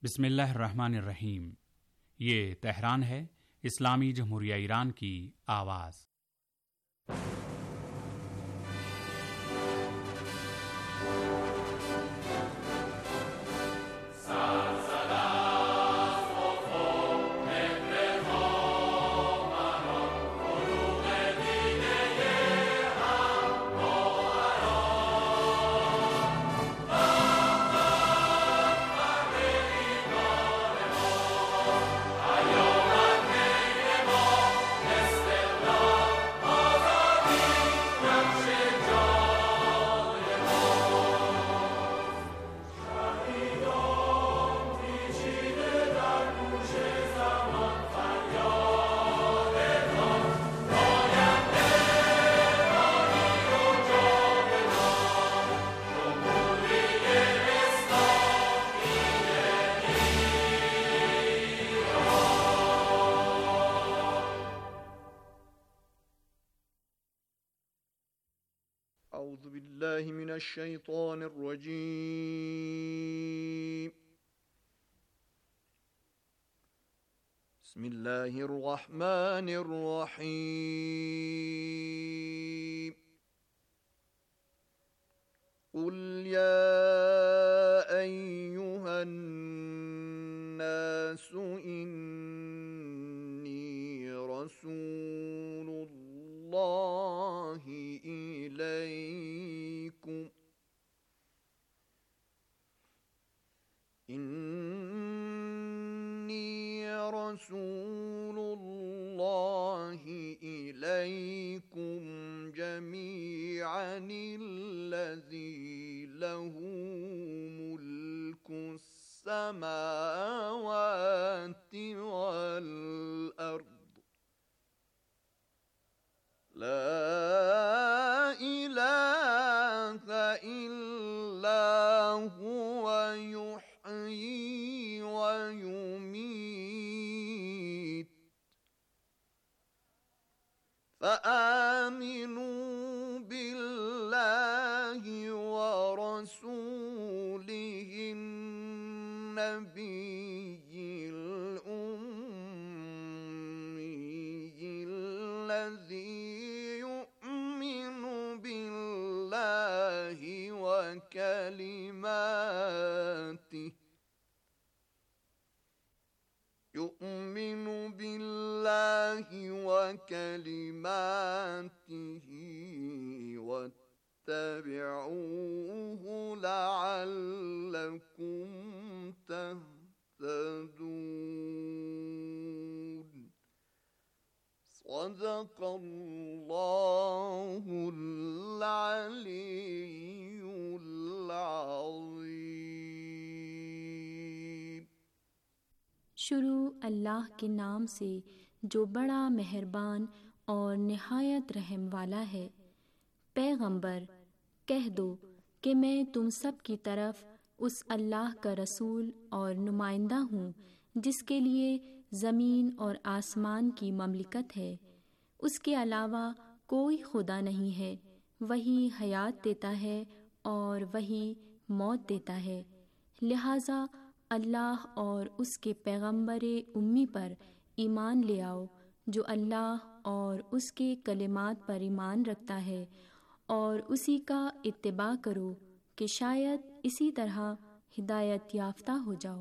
بسم اللہ الرحمن الرحیم۔ یہ تہران ہے، اسلامی جمہوریہ ایران کی آواز۔ اعوذ باللہ من الشیطان الرجیم۔ بسم اللہ الرحمن الرحیم۔ قل یا ایہا الناس انی رسول اللہ إليكم إني رسول الله إليكم جميعا الذي له ملك السماوات والأرض لا إله إلا هو يحيي ويميت فآمنوا بالله ورسوله النبي الأمي الذي يؤمن بالله وكلماته واتبعوه لعلكم تهتدون۔ صدق الله العلي العظيم۔ شروع اللہ کے نام سے جو بڑا مہربان اور نہایت رحم والا ہے۔ پیغمبر کہہ دو کہ میں تم سب کی طرف اس اللہ کا رسول اور نمائندہ ہوں جس کے لیے زمین اور آسمان کی مملکت ہے، اس کے علاوہ کوئی خدا نہیں ہے، وہی حیات دیتا ہے اور وہی موت دیتا ہے، لہٰذا اللہ اور اس کے پیغمبر امی پر ایمان لے آؤ جو اللہ اور اس کے کلمات پر ایمان رکھتا ہے، اور اسی کا اتباع کرو کہ شاید اسی طرح ہدایت یافتہ ہو جاؤ۔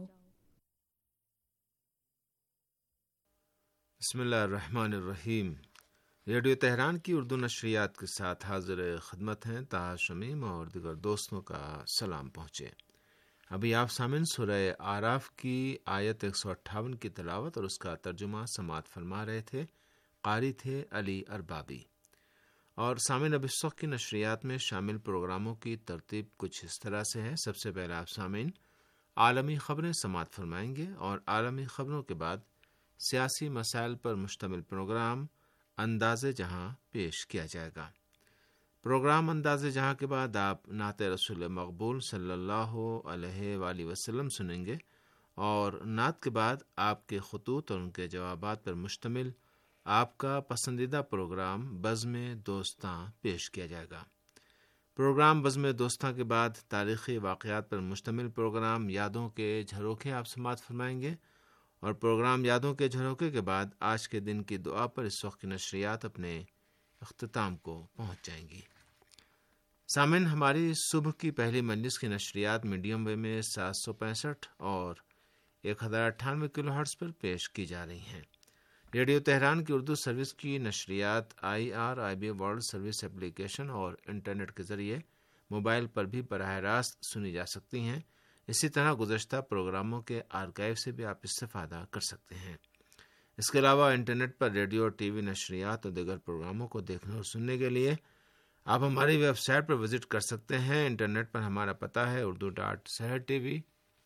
بسم اللہ الرحمن الرحیم۔ ریڈیو تہران کی اردو نشریات کے ساتھ حاضر خدمت ہیں طاہر شمیم اور دیگر دوستوں کا سلام پہنچے۔ ابھی آپ سامعین سورہ اعراف کی آیت 158 کی تلاوت اور اس کا ترجمہ سماعت فرما رہے تھے۔ قاری تھے علی اربابی۔ اور سامعین اب اس وقت کی نشریات میں شامل پروگراموں کی ترتیب کچھ اس طرح سے ہے۔ سب سے پہلے آپ سامعین عالمی خبریں سماعت فرمائیں گے، اور عالمی خبروں کے بعد سیاسی مسائل پر مشتمل پروگرام انداز جہاں پیش کیا جائے گا۔ پروگرام انداز جہاں کے بعد آپ نعت رسول مقبول صلی اللہ علیہ وآلہ وسلم سنیں گے، اور نعت کے بعد آپ کے خطوط اور ان کے جوابات پر مشتمل آپ کا پسندیدہ پروگرام بزم دوستاں پیش کیا جائے گا۔ پروگرام بزم دوستاں کے بعد تاریخی واقعات پر مشتمل پروگرام یادوں کے جھروکے آپ سماعت فرمائیں گے، اور پروگرام یادوں کے جھروکے کے بعد آج کے دن کی دعا پر اس وقت کی نشریات اپنے اختتام کو پہنچ جائیں گی۔ سامعین، ہماری صبح کی پہلی مجلس کی نشریات میڈیم ویو میں 765 اور 1098 کلو ہرٹز پر پیش کی جا رہی ہیں۔ ریڈیو تہران کی اردو سروس کی نشریات IRIB ورلڈ سروس ایپلیکیشن اور انٹرنیٹ کے ذریعے موبائل پر بھی براہ راست سنی جا سکتی ہیں۔ اسی طرح گزشتہ پروگراموں کے آرکائیو سے بھی آپ استفادہ کر سکتے ہیں۔ اس کے علاوہ انٹرنیٹ پر ریڈیو اور ٹی وی نشریات اور دیگر پروگراموں کو دیکھنے اور سننے کے لیے آپ ہماری ویب سائٹ پر وزٹ کر سکتے ہیں۔ انٹرنیٹ پر ہمارا پتہ ہے urdu.sehertv.ir۔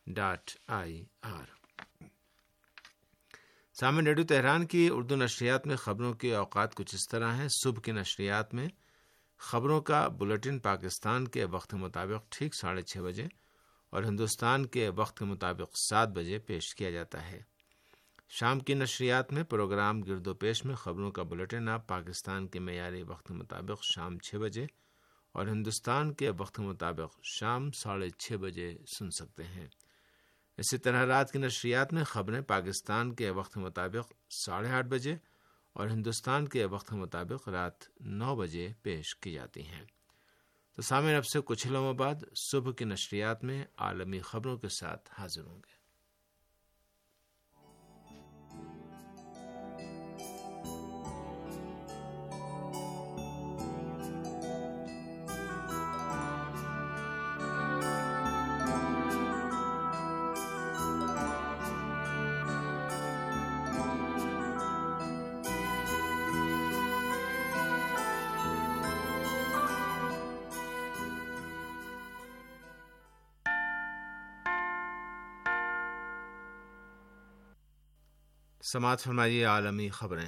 سامعین، ریڈیو تہران کی اردو نشریات میں خبروں کے اوقات کچھ اس طرح ہیں۔ صبح کی نشریات میں خبروں کا بلیٹن پاکستان کے وقت مطابق ٹھیک 6:30 بجے اور ہندوستان کے وقت کے مطابق 7 بجے پیش کیا جاتا ہے۔ شام کی نشریات میں پروگرام گرد و پیش میں خبروں کا بلیٹن آپ پاکستان کے معیاری وقت کے مطابق شام 6 بجے اور ہندوستان کے وقت کے مطابق شام 6:30 بجے سن سکتے ہیں۔ اسی طرح رات کی نشریات میں خبریں پاکستان کے وقت کے مطابق 8:30 بجے اور ہندوستان کے وقت کے مطابق رات 9 بجے پیش کی جاتی ہیں۔ تو سامعین، اب سے کچھ لمحوں بعد صبح کی نشریات میں عالمی خبروں کے ساتھ حاضر ہوں گے۔ سماعت فرمائیے عالمی خبریں۔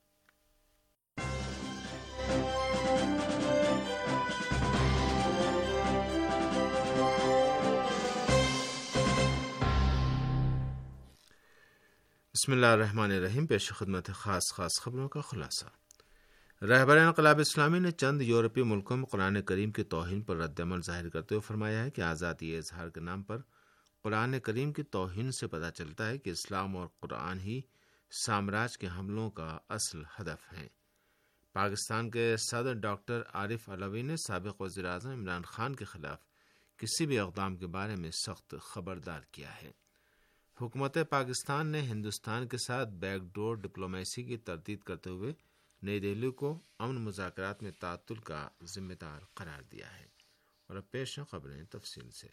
بسم اللہ الرحمن الرحیم۔ پیش خدمت خاص خبروں کا خلاصہ۔ رہبر انقلاب اسلامی نے چند یورپی ملکوں میں قرآن کریم کی توہین پر رد عمل ظاہر کرتے ہوئے فرمایا ہے کہ آزادی اظہار کے نام پر قرآن کریم کی توہین سے پتہ چلتا ہے کہ اسلام اور قرآن ہی سامراج کے حملوں کا اصل ہدف ہیں۔ پاکستان کے صدر ڈاکٹر عارف علوی نے سابق وزیر اعظم عمران خان کے خلاف کسی بھی اقدام کے بارے میں سخت خبردار کیا ہے۔ حکومت پاکستان نے ہندوستان کے ساتھ بیک ڈور ڈپلومیسی کی تردید کرتے ہوئے نئی دہلی کو امن مذاکرات میں تعطل کا ذمہ دار قرار دیا ہے۔ اور اب پیش ہیں خبریں تفصیل سے۔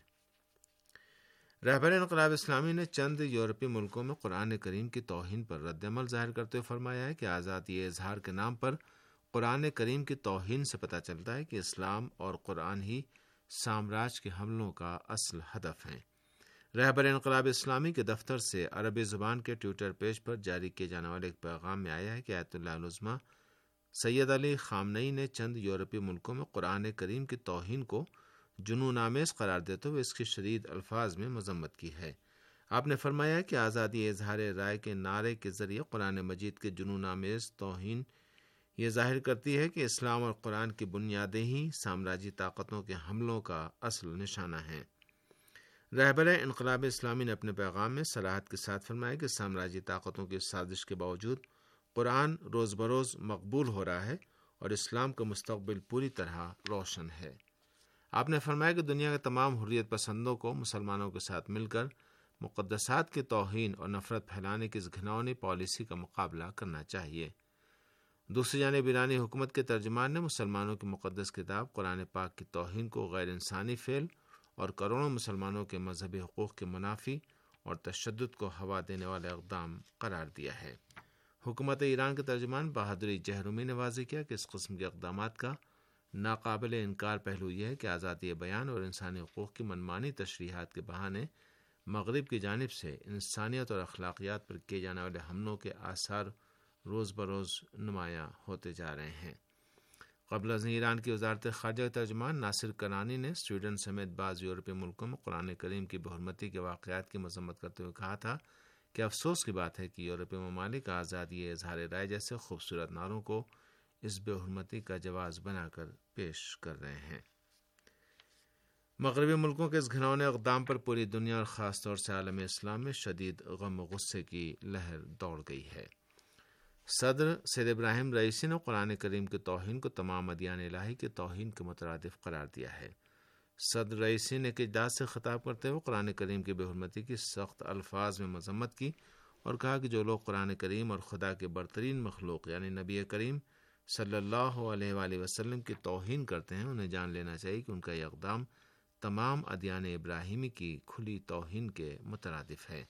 رہبر انقلاب اسلامی نے چند یورپی ملکوں میں قرآن کریم کی توہین پر رد عمل ظاہر کرتے ہوئے فرمایا ہے کہ آزادی اظہار کے نام پر قرآن کریم کی توہین سے پتہ چلتا ہے کہ اسلام اور قرآن ہی سامراج کے حملوں کا اصل ہدف ہیں۔ رہبر انقلاب اسلامی کے دفتر سے عربی زبان کے ٹویٹر پیج پر جاری کیے جانے والے ایک پیغام میں آیا ہے کہ آیت اللہ العظمیٰ سید علی خامنئی نے چند یورپی ملکوں میں قرآن کریم کی توہین کو جنون آمیز قرار دیتے ہوئے اس کی شدید الفاظ میں مذمت کی ہے۔ آپ نے فرمایا کہ آزادی اظہار رائے کے نعرے کے ذریعے قرآن مجید کے جنون آمیز توہین یہ ظاہر کرتی ہے کہ اسلام اور قرآن کی بنیادیں ہی سامراجی طاقتوں کے حملوں کا اصل نشانہ ہیں۔ رہبر انقلاب اسلامی نے اپنے پیغام میں صراحت کے ساتھ فرمایا کہ سامراجی طاقتوں کی سازش کے باوجود قرآن روز بروز مقبول ہو رہا ہے اور اسلام کا مستقبل پوری طرح روشن ہے۔ آپ نے فرمایا کہ دنیا کے تمام حریت پسندوں کو مسلمانوں کے ساتھ مل کر مقدسات کی توہین اور نفرت پھیلانے کی اس گھناؤنی پالیسی کا مقابلہ کرنا چاہیے۔ دوسری جانب ایرانی حکومت کے ترجمان نے مسلمانوں کی مقدس کتاب قرآن پاک کی توہین کو غیر انسانی فعل اور کروڑوں مسلمانوں کے مذہبی حقوق کے منافی اور تشدد کو ہوا دینے والا اقدام قرار دیا ہے۔ حکومت ایران کے ترجمان بہادری جہرومی نے واضح کیا کہ اس قسم کے اقدامات کا ناقابل انکار پہلو یہ ہے کہ آزادی بیان اور انسانی حقوق کی منمانی تشریحات کے بہانے مغرب کی جانب سے انسانیت اور اخلاقیات پر کیے جانے والے حملوں کے آثار روز بروز نمایاں ہوتے جا رہے ہیں۔ قبل از ایران کی وزارت خارجہ ترجمان ناصر کنانی نے سویڈن سمیت بعض یورپی ملکوں میں قرآن کریم کی بحرمتی کے واقعات کی مذمت کرتے ہوئے کہا تھا کہ افسوس کی بات ہے کہ یورپی ممالک آزادی اظہار رائے جیسے خوبصورت نعروں کو اس بے حرمتی کا جواز بنا کر پیش کر رہے ہیں۔ مغربی ملکوں کے اس گھناؤنے اقدام پر پوری دنیا اور خاص طور سے عالم اسلام میں شدید غم و غصے کی لہر دوڑ گئی ہے۔ صدر سید ابراہیم رئیسی نے قرآن کریم کی توہین کو تمام ادیان الہی کی توہین کے مترادف قرار دیا ہے۔ صدر رئیسی نے ایک اجلاس سے خطاب کرتے ہوئے قرآن کریم کی بے حرمتی کی سخت الفاظ میں مذمت کی اور کہا کہ جو لوگ قرآن کریم اور خدا کے برترین مخلوق یعنی نبی کریم صلی اللہ علیہ وآلہ وسلم کی توہین کرتے ہیں، انہیں جان لینا چاہیے کہ ان کا یہ اقدام تمام ادیان ابراہیمی کی کھلی توہین کے مترادف ہے۔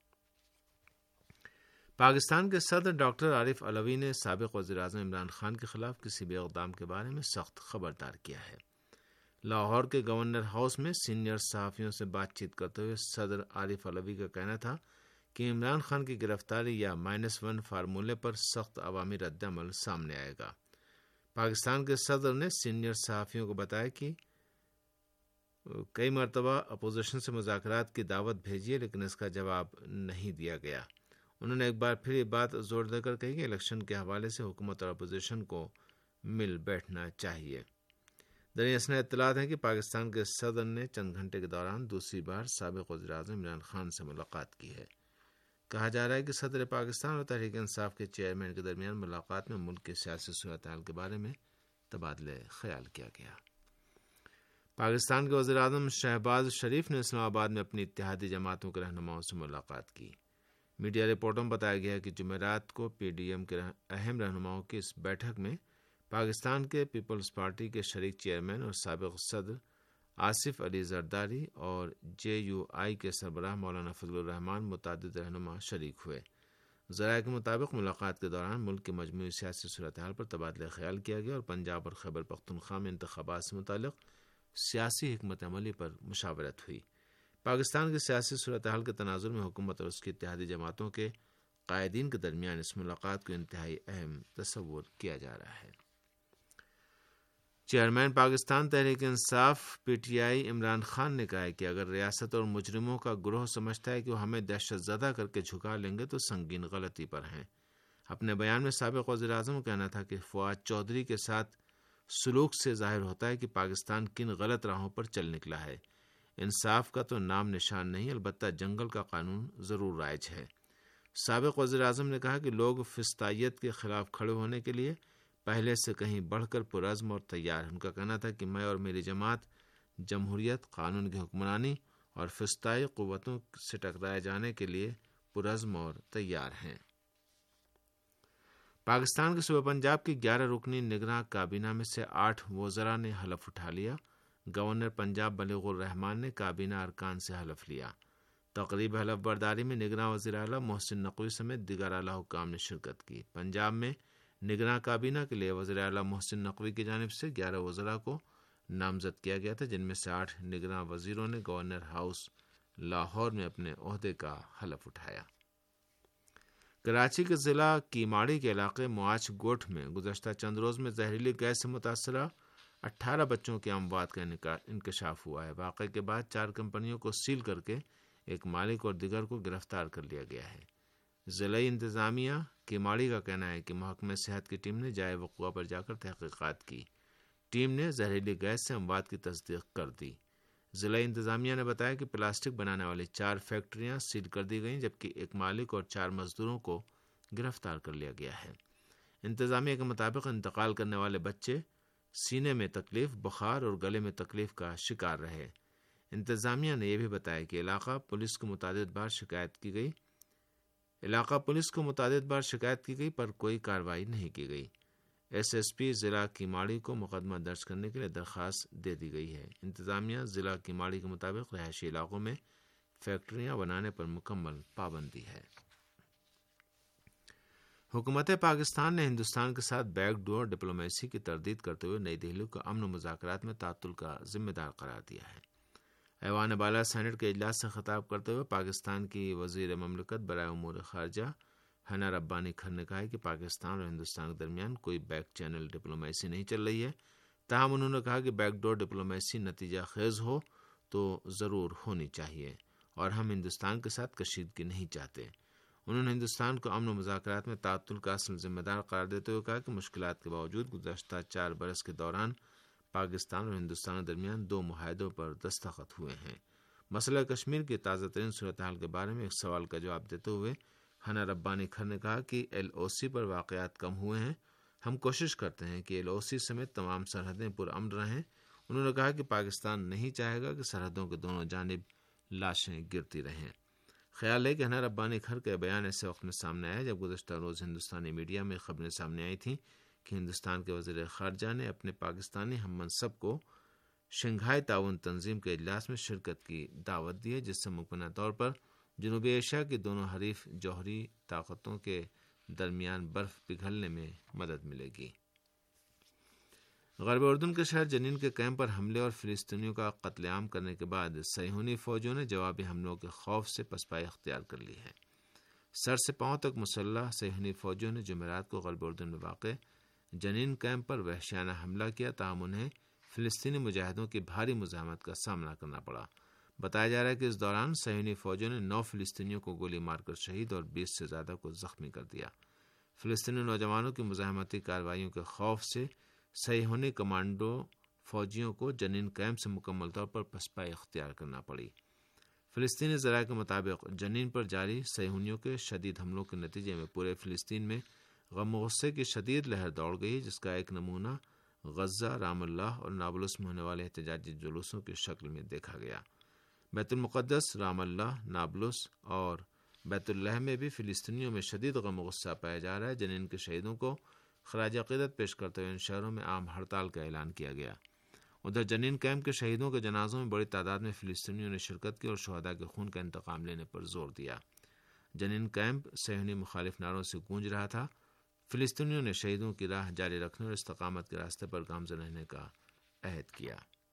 پاکستان کے صدر ڈاکٹر عارف علوی نے سابق وزیر اعظم عمران خان کے خلاف کسی بھی اقدام کے بارے میں سخت خبردار کیا ہے۔ لاہور کے گورنر ہاؤس میں سینئر صحافیوں سے بات چیت کرتے ہوئے صدر عارف علوی کا کہنا تھا کہ عمران خان کی گرفتاری یا -1 فارمولے پر سخت عوامی رد عمل سامنے آئے گا۔ پاکستان کے صدر نے سینئر صحافیوں کو بتایا کہ کئی مرتبہ اپوزیشن سے مذاکرات کی دعوت بھیجی ہے لیکن اس کا جواب نہیں دیا گیا۔ انہوں نے ایک بار پھر یہ بات زور دے کر کہی کہ الیکشن کے حوالے سے حکومت اور اپوزیشن کو مل بیٹھنا چاہیے۔ دریں اثنا اطلاعات ہیں کہ پاکستان کے صدر نے چند گھنٹے کے دوران دوسری بار سابق وزیر اعظم عمران خان سے ملاقات کی ہے۔ کہا جا رہا ہے کہ صدر پاکستان اور تحریک انصاف کے چیئرمین کے درمیان ملاقات میں ملک کی سیاسی صورتحال کے بارے میں تبادلہ خیال کیا گیا۔ پاکستان کے وزیر اعظم شہباز شریف نے اسلام آباد میں اپنی اتحادی جماعتوں کے رہنماؤں سے ملاقات کی۔ میڈیا رپورٹوں میں بتایا گیا کہ جمعرات کو پی ڈی ایم کے اہم رہنماؤں کی اس بیٹھک میں پاکستان کے پیپلز پارٹی کے شریک چیئرمین اور سابق صدر آصف علی زرداری اور جے یو آئی کے سربراہ مولانا فضل الرحمان متعدد رہنما شریک ہوئے۔ ذرائع کے مطابق ملاقات کے دوران ملک کی مجموعی سیاسی صورتحال پر تبادلہ خیال کیا گیا اور پنجاب اور خیبر پختونخوا میں انتخابات سے متعلق سیاسی حکمت عملی پر مشاورت ہوئی۔ پاکستان کی سیاسی صورتحال کے تناظر میں حکومت اور اس کی اتحادی جماعتوں کے قائدین کے درمیان اس ملاقات کو انتہائی اہم تصور کیا جا رہا ہے۔ Chairman Pakistan Tehreek Insaf P T I Imran Khan نے کہا ہے کہ اگر ریاست اور مجرموں کا گروہ سمجھتا ہے کہ وہ ہمیں دہشت زدہ کر کے جھکا لیں گے تو سنگین غلطی پر ہیں۔ اپنے بیان میں سابق وزیر اعظم کا کہنا تھا کہ فواد چودھری کے ساتھ سلوک سے ظاہر ہوتا ہے کہ پاکستان کن غلط راہوں پر چل نکلا ہے۔ انصاف کا تو نام نشان نہیں، البتہ جنگل کا قانون ضرور رائج ہے۔ سابق وزیر اعظم نے کہا کہ لوگ فسطائیت کے خلاف کھڑے ہونے کے لیے پہلے سے کہیں بڑھ کر پرعزم اور تیار ہیں۔ ان کا کہنا تھا کہ میں اور میری جماعت جمہوریت، قانون کی حکمرانی اور فسطائی قوتوں سے ٹکرائے جانے کے لیے پرعزم اور تیار ہیں۔ پاکستان کے صوبہ پنجاب کی 11 رکنی نگراں کابینہ میں سے 8 وزراء نے حلف اٹھا لیا۔ گورنر پنجاب بلیغ الرحمان نے کابینہ ارکان سے حلف لیا۔ تقریب حلف برداری میں نگراں وزیر اعلیٰ محسن نقوی سمیت دیگر اعلیٰ حکام نے شرکت کی۔ پنجاب میں نگراں کابینہ کے لیے وزیر اعلیٰ محسن نقوی کی جانب سے 11 وزراء کو نامزد کیا گیا تھا، جن میں سے 8 نگراں وزیروں نے گورنر ہاؤس لاہور میں اپنے عہدے کا حلف اٹھایا۔ کراچی کے ضلع کیماڑی کے علاقے معاچ گوٹھ میں گزشتہ چند روز میں زہریلی گیس سے متاثرہ 18 بچوں کی اموات کا انکشاف ہوا ہے۔ واقعے کے بعد 4 کمپنیوں کو سیل کر کے ایک مالک اور دیگر کو گرفتار کر لیا گیا ہے۔ ضلعی انتظامیہ کیماڑی کا کہنا ہے کہ محکمہ صحت کی ٹیم نے جائے وقوع پر جا کر تحقیقات کی۔ ٹیم نے زہریلی گیس سے اموات کی تصدیق کر دی۔ ضلعی انتظامیہ نے بتایا کہ پلاسٹک بنانے والی 4 فیکٹریاں سیل کر دی گئیں، جبکہ ایک مالک اور 4 مزدوروں کو گرفتار کر لیا گیا ہے۔ انتظامیہ کے مطابق انتقال کرنے والے بچے سینے میں تکلیف، بخار اور گلے میں تکلیف کا شکار رہے۔ انتظامیہ نے یہ بھی بتایا کہ علاقہ پولیس کو متعدد بار شکایت کی گئی پر کوئی کارروائی نہیں کی گئی۔ ایس ایس پی ضلع کیماڑی کو مقدمہ درج کرنے کے لیے درخواست دے دی گئی ہے۔ انتظامیہ ضلع کیماڑی کے مطابق رہائشی علاقوں میں فیکٹریاں بنانے پر مکمل پابندی ہے۔ حکومت پاکستان نے ہندوستان کے ساتھ بیک ڈور ڈپلومیسی کی تردید کرتے ہوئے نئی دہلی کو امن و مذاکرات میں تعطل کا ذمہ دار قرار دیا ہے۔ ایوان بالا سینٹ کے اجلاس سے خطاب کرتے ہوئے پاکستان کی وزیر مملکت برائے امور خارجہ حنا ربانی کھر نے کہا ہے کہ پاکستان اور ہندوستان کے درمیان کوئی بیک چینل ڈپلومیسی نہیں چل رہی ہے۔ تاہم انہوں نے کہا کہ بیک ڈور ڈپلومیسی نتیجہ خیز ہو تو ضرور ہونی چاہیے اور ہم ہندوستان کے ساتھ کشیدگی نہیں چاہتے۔ انہوں نے ہندوستان کو امن و مذاکرات میں تعطل کا اصل ذمہ دار قرار دیتے ہوئے کہا کہ مشکلات کے باوجود گزشتہ 4 برس کے دوران پاکستان اور ہندوستان کے درمیان 2 معاہدوں پر دستخط ہوئے ہیں۔ مسئلہ کشمیر کی تازہ ترین صورتحال کے بارے میں ایک سوال کا جواب دیتے ہوئے ہنا ربانی کھر نے کہا کہ LOC پر واقعات کم ہوئے ہیں۔ ہم کوشش کرتے ہیں کہ LOC سمیت تمام سرحدیں پرامن رہیں۔ انہوں نے کہا کہ پاکستان نہیں چاہے گا کہ سرحدوں کے دونوں جانب لاشیں گرتی رہیں۔ خیال ہے کہ ہنا ربانی کھر کا بیان ایسے وقت میں سامنے آیا جب گزشتہ روز ہندوستانی میڈیا میں خبریں سامنے آئی تھیں کہ ہندوستان کے وزیر خارجہ نے اپنے پاکستانی ہم منصب کو شنگھائی تعاون تنظیم کے اجلاس میں شرکت کی دعوت دی ہے، جس سے ممکنہ طور پر جنوبی ایشیا کی دونوں حریف جوہری طاقتوں کے درمیان برف پگھلنے میں مدد ملے گی۔ غرب اردن کے شہر جنین کے کیمپ پر حملے اور فلسطینیوں کا قتل عام کرنے کے بعد صہیونی فوجوں نے جوابی حملوں کے خوف سے پسپائی اختیار کر لی ہے۔ سر سے پاؤں تک مسلح صہیونی فوجوں نے جمعرات کو غرب اردن میں واقع جنین کیمپ پر وحشیانہ حملہ کیا، تاہم انہیں فلسطینی مجاہدوں کی بھاری مزاحمت کا سامنا کرنا پڑا۔ بتایا جا رہا ہے کہ اس دوران صہیونی فوجوں نے 9 فلسطینیوں کو گولی مار کر شہید اور 20 سے زیادہ کو زخمی کر دیا۔ فلسطینی نوجوانوں کی مزاحمتی کارروائیوں کے خوف سے صہیونی کمانڈو فوجیوں کو جنین کیمپ سے مکمل طور پر پسپائی اختیار کرنا پڑی۔ فلسطینی ذرائع کے مطابق جنین پر جاری صہیونیوں کے شدید حملوں کے نتیجے میں پورے فلسطین میں غم و غصے کی شدید لہر دوڑ گئی، جس کا ایک نمونہ غزہ، رام اللہ اور نابلس میں ہونے والے احتجاجی جلوسوں کی شکل میں دیکھا گیا۔ بیت المقدس، رام اللہ، نابلس اور بیت اللہ میں بھی فلسطینیوں میں شدید غم و غصہ پایا جا رہا ہے۔ جنین کے شہیدوں کو خراج عقیدت پیش کرتے ہوئے ان شہروں میں عام ہڑتال کا اعلان کیا گیا۔ ادھر جنین کیمپ کے شہیدوں کے جنازوں میں بڑی تعداد میں فلسطینیوں نے شرکت کی اور شہداء کے خون کا انتقام لینے پر زور دیا۔ جنین کیمپ صہیونی مخالف نعروں سے گونج رہا تھا۔ فلسطینیوں نے شہیدوں کی راہ جاری رکھنے اور استقامت کے راستے پر گامزن رہنے کا عہد کیا۔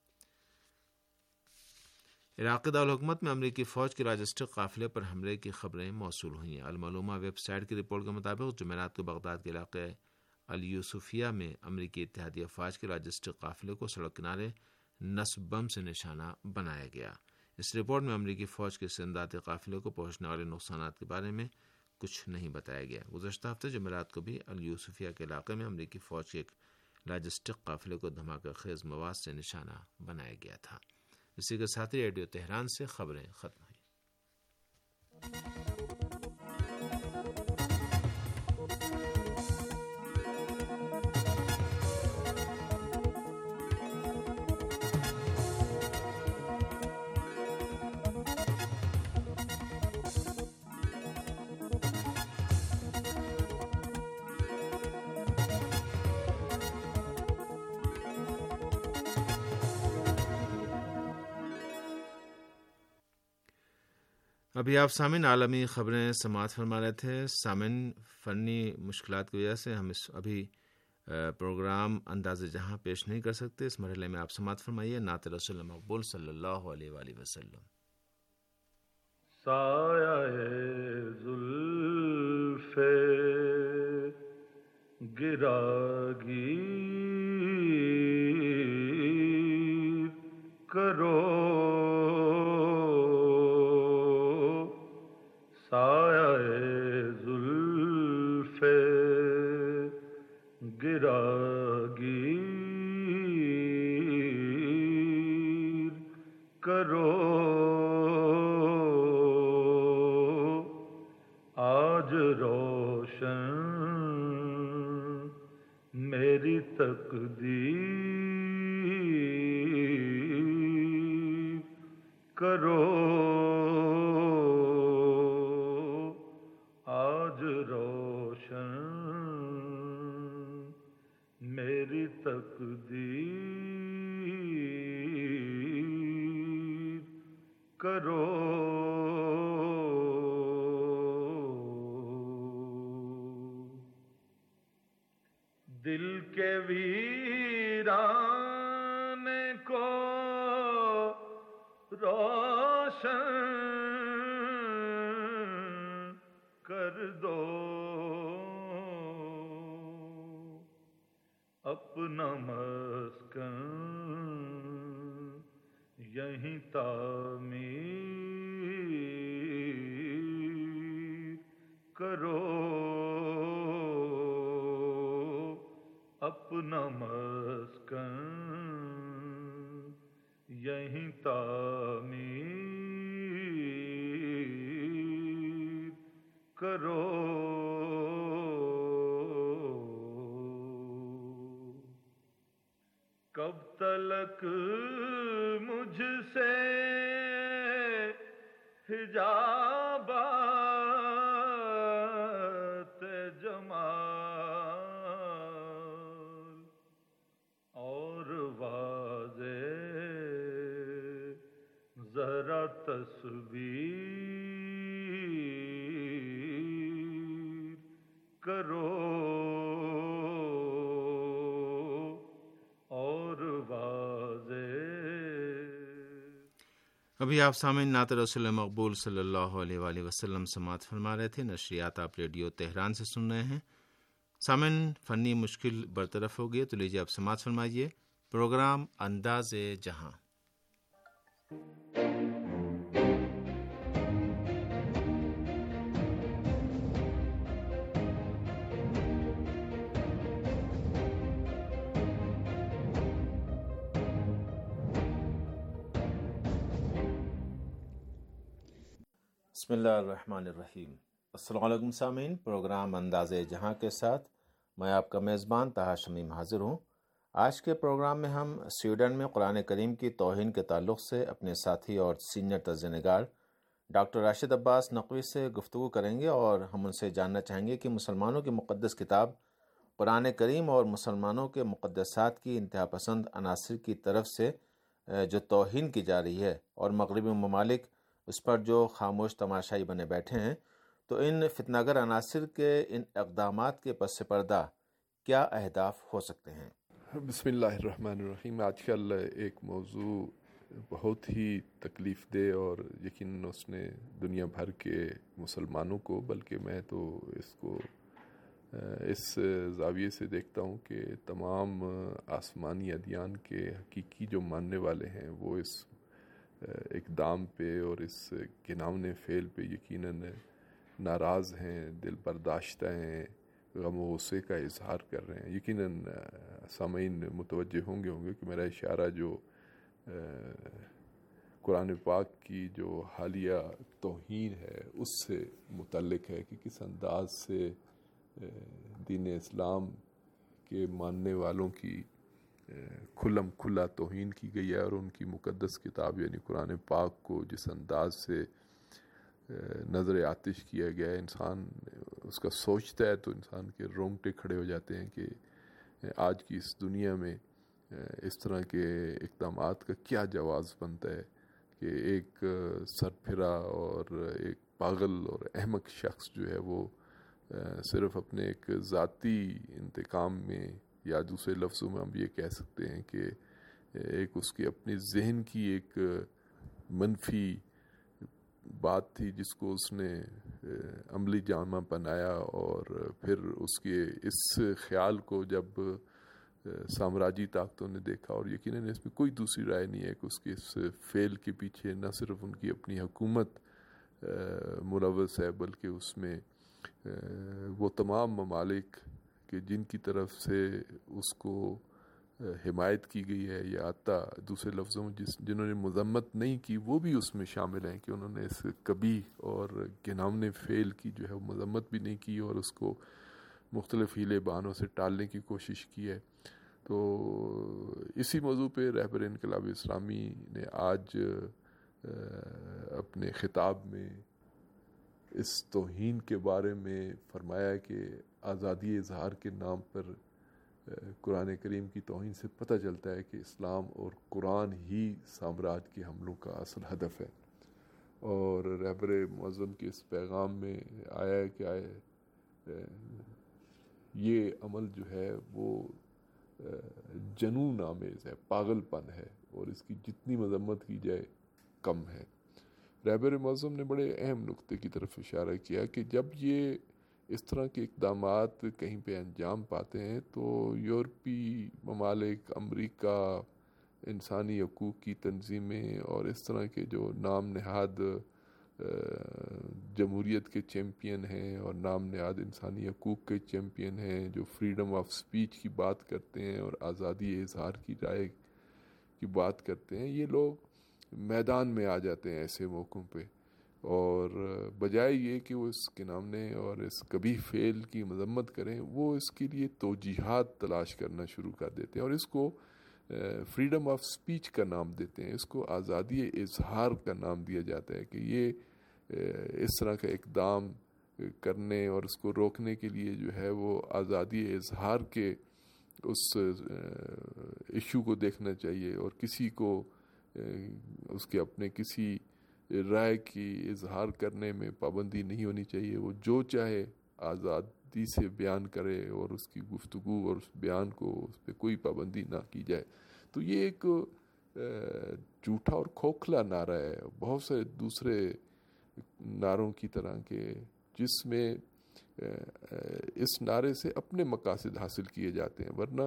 عراقی دارالحکومت میں امریکی فوج کے لاجسٹک قافلے پر حملے کی خبریں موصول ہوئی ہیں۔ المعلومہ ویب سائٹ کی رپورٹ کے مطابق جمعرات کو بغداد کے علاقے الیوسفیہ میں امریکی اتحادی افواج کے لاجسٹک قافلے کو سڑک کنارے نصب بم سے نشانہ بنایا گیا۔ اس رپورٹ میں امریکی فوج کے امدادی قافلے کو پہنچنے والے نقصانات کے بارے میں کچھ نہیں بتایا گیا۔ گزشتہ ہفتے جمعرات کو بھی الیوسفیہ کے علاقے میں امریکی فوج کے ایک لاجسٹک قافلے کو دھماکہ خیز مواد سے نشانہ بنایا گیا تھا۔ اسی کے ساتھ ہی ریڈیو تہران سے خبریں ختم ہوئی۔ ابھی آپ سامعین عالمی خبریں سماعت فرما رہے تھے۔ سامعین، فنی مشکلات کی وجہ سے ہم ابھی پروگرام انداز جہاں پیش نہیں کر سکتے۔ اس مرحلے میں آپ سماعت فرمائیے نعت رسول مقبول صلی اللہ علیہ وآلہ وسلم۔ سایہ زلف گراگیر کرو، گراگیر کرو، آج روشن میری تقدیر کرو، آج روشن میری تقدیر کرو۔ دل کے ویران کو روشن کر دو، اپنا مسکن یہیں تعمیر کرو، اپنا مسکن यहीं तामीर करो। कब तलक मुझसे हिजाबात जमाल और वाज़े ज़रा तस्वीर करो। अभी आप सामीन नात रसूल मकबूल सल्लल्लाहु अलैहि वसल्लम समात फरमा रहे थे। नशरियात आप रेडियो तेहरान से सुन रहे हैं। सामीन फ़नी मुश्किल बरतरफ हो गई, तो लीजिए आप समात फरमाइए प्रोग्राम अंदाज़े जहां। बिस्मिल्लाहिर्रहमानिर्रहीम। अस्सलाम वालेकुम सामीन, प्रोग्राम अंदाज़े जहां के साथ मैं आपका मेज़बान ताहा शमीम हाज़िर हूँ। आज के प्रोग्राम में हम स्वीडन में कुरान करीम की तौहीन के ताल्लुक़ से अपने साथी और सीनियर तर्ज़निगार डॉक्टर राशिद अब्बास नकवी से गुफ्तगू करेंगे और हम उनसे जानना चाहेंगे कि मुसलमानों की मुक़द्दस किताब कुरान करीम और मुसलमानों के मुक़द्दसात की इंतहा पसंद अनासिर की तरफ से जो तौहीन की जा रही है और मग़रिबी ममालिक उस पर जो खामोश तमाशाई बने बैठे हैं, तो इन फितनागर अनासिर के इन इक़दामात के पस पर्दा क्या अहदाफ हो सकते हैं? बिस्मिल्लाहिर्रहमानिर्रहीम। आजकल एक मौजू बहुत ही तकलीफ़ दे और यकीनन उसने दुनिया भर के मुसलमानों को, बल्कि मैं तो इसको इस ज़ाविये से देखता हूँ कि तमाम आसमानी अदियान के हकीकी जो मानने वाले हैं वो इस इक़दाम पे और इस घिनौने फ़ेल पे यकीनन नाराज़ हैं, दिल बर्दाश्ता हैं, गम व गुस्से का इज़हार कर रहे हैं। यकीनन सामीन मुतवज्जे होंगे कि मेरा इशारा जो कुरान पाक की जो हालिया तौहीन है उससे मुतल्लिक़ है कि किस अंदाज़ से दीन इस्लाम के मानने वालों की खुल्लम खुल्ला तौहीन की गई है और उनकी मुक़द्दस किताब यानी कुरान पाक को जिस अंदाज से नज़र आतिश किया गया है, इंसान उसका सोचता है तो इंसान के रोंगटे खड़े हो जाते हैं कि आज की इस दुनिया में इस तरह के इक़दामात का क्या जवाज़ बनता है कि एक सरफिरा और एक पागल और अहमक शख्स जो है वो सिर्फ़ अपने एक ज़ाती इंतकाम में, या दूसरे लफ्ज़ों में हम ये कह सकते हैं कि एक उसकी अपनी जहन की एक मनफी बात थी जिसको उसने अमली जामा बनाया और फिर उसके इस ख़्याल को जब साम्राज्यी ताकतों ने देखा, और यकीनन इसमें कोई दूसरी राय नहीं है कि उसके इस फ़ेल के पीछे न सिर्फ उनकी अपनी हुकूमत मुलव्वस है बल्कि उसमें वो तमाम ममालिक कि जिनकी तरफ से उसको हिमायत की गई है, या आता दूसरे लफ्ज़ों में जिन्होंने मज़म्मत नहीं की वो भी उसमें शामिल हैं कि उन्होंने इस कभी और घिनौने फ़ेल की जो है वो मज़म्मत भी नहीं की और उसको मुख्तलिफ़ हीले बहानों से टालने की कोशिश की है। तो इसी मौजू पे रहबर इनकलाब इस्लामी ने आज अपने ख़िताब में इस तौहीन के बारे में फ़रमाया कि आज़ादी इज़हार के नाम पर कुरान करीम की तौहीन से पता चलता है कि इस्लाम और कुरान ही साम्राज्य के हमलों का असल हदफ है। और रहबर मुअज़्ज़म के इस पैगाम में आया है कि ये अमल जो है वो जनून आमेज़ है, पागलपन है और इसकी जितनी मज़म्मत की जाए कम है। रहबर मुअज़्ज़म ने बड़े अहम नुक्ते की तरफ इशारा किया कि जब ये इस तरह के इक़दामात कहीं पे अंजाम पाते हैं तो यूरोपी ममालिक, अमरीका, इंसानी हकूक़ की तंजीमें और इस तरह के जो नाम नहाद जमहूरियत के चैम्पियन हैं और नाम नहाद इंसानी हकूक़ के चैम्पियन हैं, जो फ्रीडम ऑफ स्पीच की बात करते हैं और आज़ादी इज़हार की राय کی بات کرتے ہیں، یہ لوگ میدان میں آ جاتے ہیں ایسے موقعوں پہ، اور بجائے یہ کہ وہ اس کے نامنے اور اس کبھی فعل کی مذمت کریں، وہ اس کے لیے توجیحات تلاش کرنا شروع کر دیتے ہیں، اور اس کو فریڈم آف سپیچ کا نام دیتے ہیں، اس کو آزادی اظہار کا نام دیا جاتا ہے کہ یہ اس طرح کا اقدام کرنے اور اس کو روکنے کے لیے جو ہے وہ آزادی اظہار کے اس ایشو کو دیکھنا چاہیے، اور کسی کو اس کے اپنے کسی رائے کی اظہار کرنے میں پابندی نہیں ہونی چاہیے، وہ جو چاہے آزادی سے بیان کرے اور اس کی گفتگو اور اس بیان کو اس پہ کوئی پابندی نہ کی جائے۔ تو یہ ایک جھوٹا اور کھوکھلا نعرہ ہے، بہت سے دوسرے نعروں کی طرح کے، جس میں اس نعرے سے اپنے مقاصد حاصل کیے جاتے ہیں، ورنہ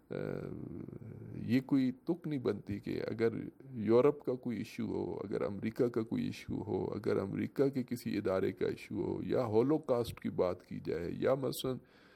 یہ کوئی تک نہیں بنتی کہ اگر یورپ کا کوئی ایشو ہو، اگر امریکہ کا کوئی ایشو ہو، اگر امریکہ کے کسی ادارے کا ایشو ہو، یا ہولوکاسٹ کی بات کی جائے، یا مثلا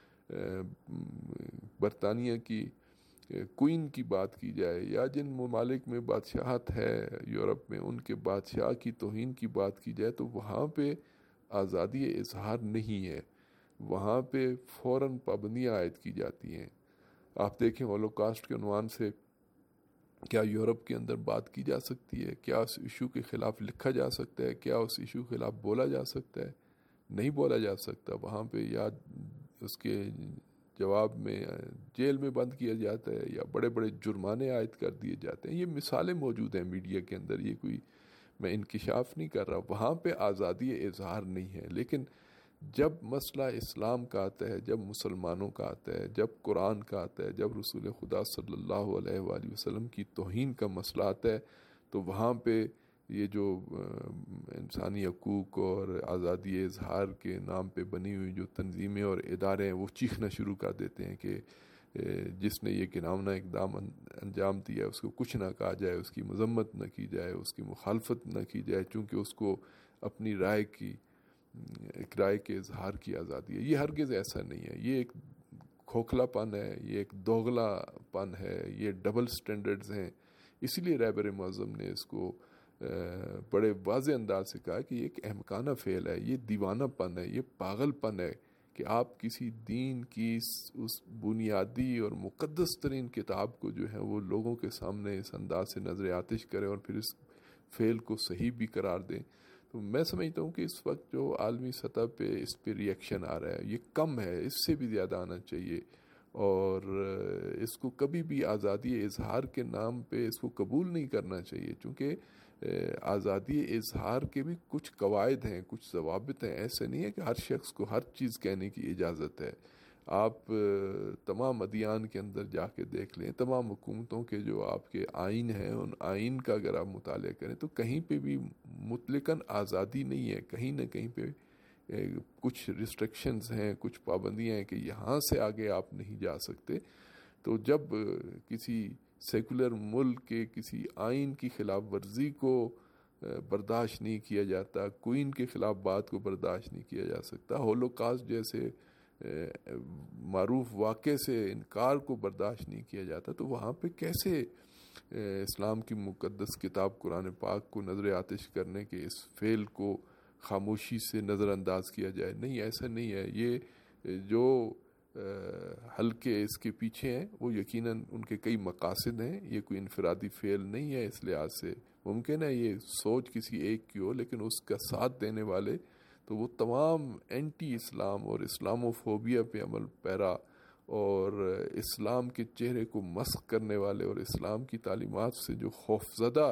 برطانیہ کی کوئین کی بات کی جائے، یا جن ممالک میں بادشاہت ہے یورپ میں ان کے بادشاہ کی توہین کی بات کی جائے، تو وہاں پہ آزادی اظہار نہیں ہے، وہاں پہ فوراً پابندیاں عائد کی جاتی ہیں۔ آپ دیکھیں ہولوکاسٹ کے عنوان سے کیا یورپ کے اندر بات کی جا سکتی ہے؟ کیا اس ایشو کے خلاف لکھا جا سکتا ہے؟ کیا اس ایشو کے خلاف بولا جا سکتا ہے؟ نہیں بولا جا سکتا۔ وہاں پہ یا اس کے جواب میں جیل میں بند کیا جاتا ہے، یا بڑے بڑے جرمانے عائد کر دیے جاتے ہیں۔ یہ مثالیں موجود ہیں میڈیا کے اندر، یہ کوئی میں انکشاف نہیں کر رہا۔ وہاں پہ آزادی اظہار نہیں ہے، لیکن جب مسئلہ اسلام کا آتا ہے، جب مسلمانوں کا آتا ہے، جب قرآن کا آتا ہے، جب رسول خدا صلی اللہ علیہ وآلہ وسلم کی توہین کا مسئلہ آتا ہے، تو وہاں پہ یہ جو انسانی حقوق اور آزادی اظہار کے نام پہ بنی ہوئی جو تنظیمیں اور ادارے ہیں وہ چیخنا شروع کر دیتے ہیں کہ جس نے یہ گناونا اقدام انجام دیا اس کو کچھ نہ کہا جائے، اس کی مذمت نہ کی جائے، اس کی مخالفت نہ کی جائے، چونکہ اس کو اپنی رائے کے اظہار کی آزادی ہے۔ یہ ہرگز ایسا نہیں ہے، یہ ایک کھوکھلا پن ہے، یہ ایک دوغلا پن ہے، یہ ڈبل سٹینڈرڈز ہیں۔ اسی لیے رہبر معظم نے اس کو بڑے واضح انداز سے کہا کہ یہ ایک احمقانہ فعل ہے، یہ دیوانہ پن ہے، یہ پاگل پن ہے کہ آپ کسی دین کی اس بنیادی اور مقدس ترین کتاب کو جو ہے وہ لوگوں کے سامنے اس انداز سے نظر آتش کریں اور پھر اس فعل کو صحیح بھی قرار دیں۔ تو میں سمجھتا ہوں کہ اس وقت جو عالمی سطح پہ اس پہ ریئیکشن آ رہا ہے یہ کم ہے، اس سے بھی زیادہ آنا چاہیے، اور اس کو کبھی بھی آزادی اظہار کے نام پہ اس کو قبول نہیں کرنا چاہیے، چونکہ آزادی اظہار کے بھی کچھ قواعد ہیں، کچھ ضوابط ہیں۔ ایسے نہیں ہے کہ ہر شخص کو ہر چیز کہنے کی اجازت ہے۔ آپ تمام ادیان کے اندر جا کے دیکھ لیں، تمام حکومتوں کے جو آپ کے آئین ہیں ان آئین کا اگر آپ مطالعہ کریں تو کہیں پہ بھی مطلقاً آزادی نہیں ہے، کہیں نہ کہیں پہ کچھ ریسٹرکشنز ہیں، کچھ پابندیاں ہیں کہ یہاں سے آگے آپ نہیں جا سکتے۔ تو جب کسی سیکولر ملک کے کسی آئین کی خلاف ورزی کو برداشت نہیں کیا جاتا، کوئین کے خلاف بات کو برداشت نہیں کیا جا سکتا، ہولوکاسٹ جیسے معروف واقعے سے انکار کو برداشت نہیں کیا جاتا، تو وہاں پہ کیسے اسلام کی مقدس کتاب قرآن پاک کو نظر آتش کرنے کے اس فعل کو خاموشی سے نظر انداز کیا جائے؟ نہیں، ایسا نہیں ہے۔ یہ جو حلقے اس کے پیچھے ہیں وہ یقیناً ان کے کئی مقاصد ہیں، یہ کوئی انفرادی فعل نہیں ہے۔ اس لحاظ سے ممکن ہے یہ سوچ کسی ایک کی ہو، لیکن اس کا ساتھ دینے والے تو وہ تمام اینٹی اسلام اور اسلاموفوبیا پہ عمل پیرا اور اسلام کے چہرے کو مسخ کرنے والے اور اسلام کی تعلیمات سے جو خوفزدہ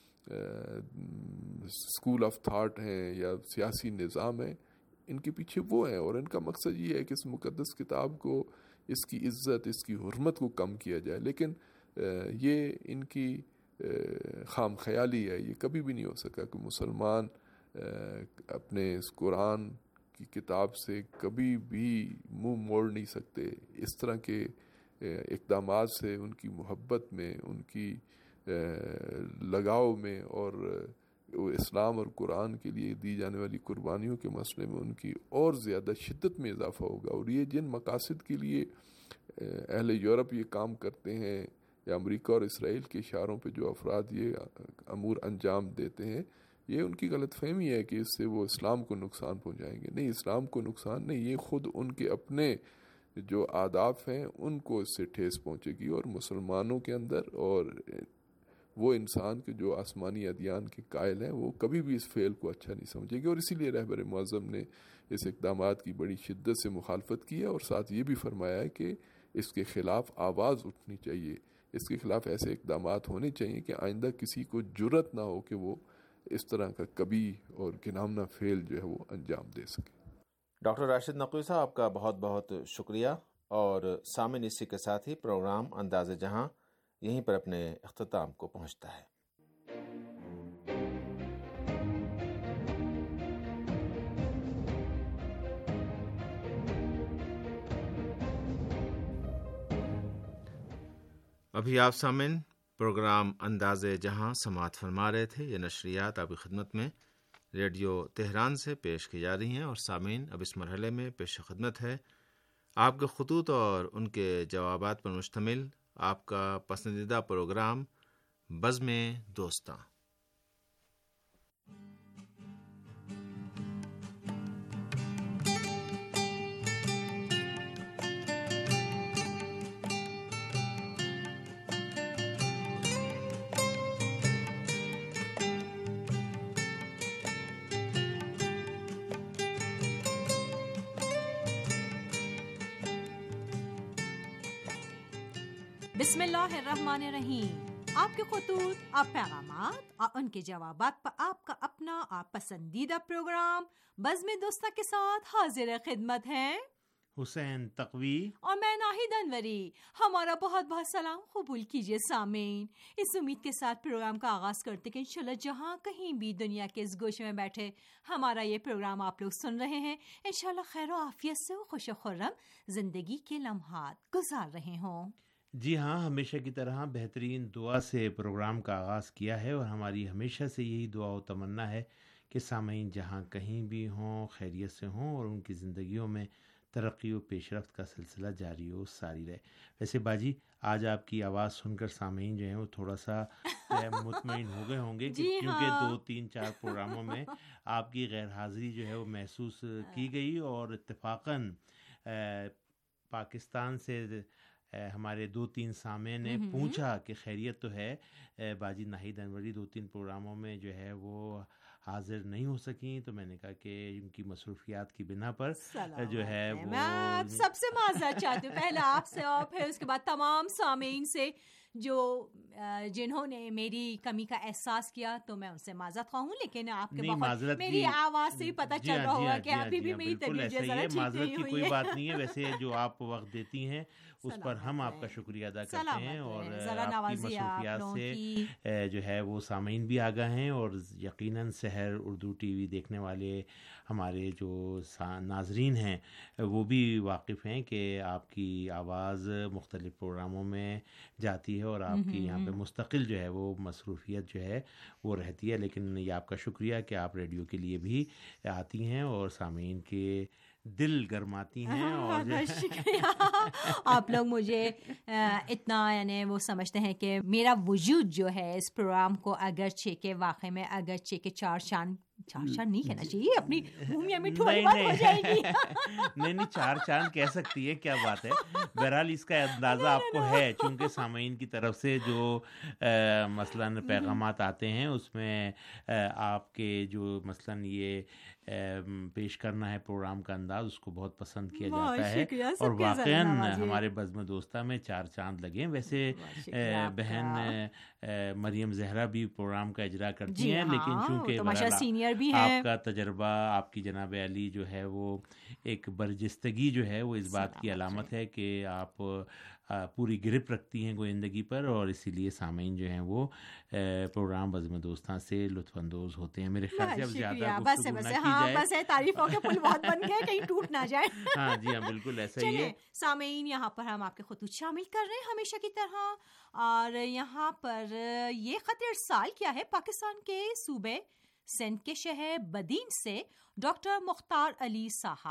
اسکول آف تھاٹ ہیں یا سیاسی نظام ہیں، ان کے پیچھے وہ ہیں، اور ان کا مقصد یہ ہے کہ اس مقدس کتاب کو، اس کی عزت، اس کی حرمت کو کم کیا جائے۔ لیکن یہ ان کی خام خیالی ہے، یہ کبھی بھی نہیں ہو سکا کہ مسلمان اپنے اس قرآن کی کتاب سے کبھی بھی منہ موڑ نہیں سکتے۔ اس طرح کے اقدامات سے ان کی محبت میں، ان کی لگاؤ میں اور اسلام اور قرآن کے لیے دی جانے والی قربانیوں کے مسئلے میں ان کی اور زیادہ شدت میں اضافہ ہوگا۔ اور یہ جن مقاصد کے لیے اہل یورپ یہ کام کرتے ہیں یا امریکہ اور اسرائیل کے اشاروں پہ جو افراد یہ امور انجام دیتے ہیں، یہ ان کی غلط فہمی ہے کہ اس سے وہ اسلام کو نقصان پہنچائیں گے. نہیں، اسلام کو نقصان نہیں، یہ خود ان کے اپنے جو آداب ہیں ان کو اس سے ٹھیس پہنچے گی. اور مسلمانوں کے اندر اور وہ انسان کے جو آسمانی ادیان کے قائل ہیں وہ کبھی بھی اس فعل کو اچھا نہیں سمجھے گی. اور اسی لیے رہبر معظم نے اس اقدامات کی بڑی شدت سے مخالفت کی ہے، اور ساتھ یہ بھی فرمایا ہے کہ اس کے خلاف آواز اٹھنی چاہیے، اس کے خلاف ایسے اقدامات ہونے چاہیے کہ آئندہ کسی کو جرأت نہ ہو کہ وہ اس طرح کا کبیح اور گناہانہ فعل جو ہے وہ انجام دے سکے. ڈاکٹر راشد نقوی صاحب آپ کا بہت بہت شکریہ. اور سامعین، اسی کے ساتھ ہی پروگرام انداز جہاں یہیں پر اپنے اختتام کو پہنچتا ہے. ابھی آپ سامعین پروگرام انداز جہاں سماعت فرما رہے تھے. یہ نشریات آپ کی خدمت میں ریڈیو تہران سے پیش کی جا رہی ہیں. اور سامعین، اب اس مرحلے میں پیش خدمت ہے آپ کے خطوط اور ان کے جوابات پر مشتمل آپ کا پسندیدہ پروگرام بزم دوستاں. بسم اللہ الرحمن الرحیم. آپ کے خطوط، آپ پیغامات اور ان کے جوابات پر آپ کا اپنا آپ پسندیدہ پروگرام بزم دوستاں کے ساتھ حاضر خدمت ہیں حسین تقوی اور میں ناہید انوری. ہمارا بہت بہت سلام قبول کیجیے سامعین. اس امید کے ساتھ پروگرام کا آغاز کرتے کہ انشاءاللہ جہاں کہیں بھی دنیا کے اس گوشے میں بیٹھے ہمارا یہ پروگرام آپ لوگ سن رہے ہیں، انشاءاللہ خیر و عافیت سے و خوش و خرم زندگی کے لمحات گزار رہے ہوں. جی ہاں، ہمیشہ کی طرح بہترین دعا سے پروگرام کا آغاز کیا ہے، اور ہماری ہمیشہ سے یہی دعا و تمنا ہے کہ سامعین جہاں کہیں بھی ہوں خیریت سے ہوں اور ان کی زندگیوں میں ترقی و پیش رفت کا سلسلہ جاری و ساری رہے. ویسے باجی، آج آپ کی آواز سن کر سامعین جو ہیں وہ تھوڑا سا مطمئن ہو گئے ہوں گے کیونکہ 2-3-4 پروگراموں میں آپ کی غیر حاضری جو ہے وہ محسوس کی گئی، اور اتفاقاً پاکستان سے ہمارے 2-3 سامعین نے پوچھا کہ خیریت تو ہے. باجی ناہید انوری 2-3 پروگراموں میں جو ہے وہ حاضر نہیں ہو سکیں، تو میں نے کہا کہ ان کی مصروفیات کی بنا پر جو ہے وہ میں سب سے معذرت چاہتی ہوں، پہلے آپ سے اور پھر اس کے بعد تمام سامعین سے جنہوں نے میری کمی کا احساس کیا، تو میں ان سے معذرت خواہ ہوں. لیکن آپ کے بہت میری آواز سے پتہ چل رہا ہوگا کہ ابھی بھی میری طبیعت ذرا ٹھیک معذرت کی کوئی بات نہیں ہے. ویسے جو آپ وقت دیتی ہیں اس پر ہم آپ کا شکریہ ادا کرتے ہیں، اور آپ کی مصروفیات سے جو ہے وہ سامعین بھی آگاہ ہیں، اور یقیناً سحر اردو ٹی وی دیکھنے والے ہمارے جو ناظرین ہیں وہ بھی واقف ہیں کہ آپ کی آواز مختلف پروگراموں میں جاتی ہے، اور آپ کی یہاں پہ مستقل جو ہے وہ مصروفیت جو ہے وہ رہتی ہے. لیکن یہ آپ کا شکریہ کہ آپ ریڈیو کے لیے بھی آتی ہیں اور سامعین کے دل گرماتی ہیں. اور شکریہ. آپ لوگ مجھے اتنا یعنی وہ سمجھتے ہیں کہ میرا وجود جو ہے اس پروگرام کو اگرچہ کہ واقعی میں اگرچہ کہ چار چاند نہیں کہنا چاہیے، اپنی منہ میں تھوڑی بات ہو جائے گی. نہیں 4 چاند کہہ سکتی ہے، کیا بات ہے. بہرحال اس کا اندازہ آپ کو ہے، چونکہ سامعین کی طرف سے جو مثلاً پیغامات آتے ہیں اس میں آپ کے جو مثلاً یہ پیش کرنا ہے پروگرام کا انداز، اس کو بہت پسند کیا جاتا ہے، اور واقعاً ہمارے بزم دوستہ میں 4 چاند لگے. ویسے بہن مریم زہرا بھی پروگرام کا اجرا کرتی ہیں، لیکن چونکہ سینئر بھی آپ کا تجربہ، آپ کی جناب علی جو ہے وہ ایک برجستگی جو ہے وہ اس بات کی علامت ہے کہ آپ پوری گرپ رکھتی ہیں گوئندگی پر، اور اسی لیے سامعین جو ہیں وہ پروگرام بزم دوستاں سے لطف اندوز ہوتے ہیں. میرے خیال سے اب زیادہ گفتگو نہ کی جائے. بس تعریفوں کے پل بہت بن گئے، کہیں ٹوٹ نہ جائے. ہاں جی ہاں، بالکل ایسا ہی ہے. سامعین، یہاں پر ہم آپ کے خطوط شامل کر رہے ہیں ہمیشہ کی طرح، اور یہاں پر یہ خط ارسال کیا ہے پاکستان کے صوبے سندھ کے شہر بدین سے ڈاکٹر مختار علی صاحب.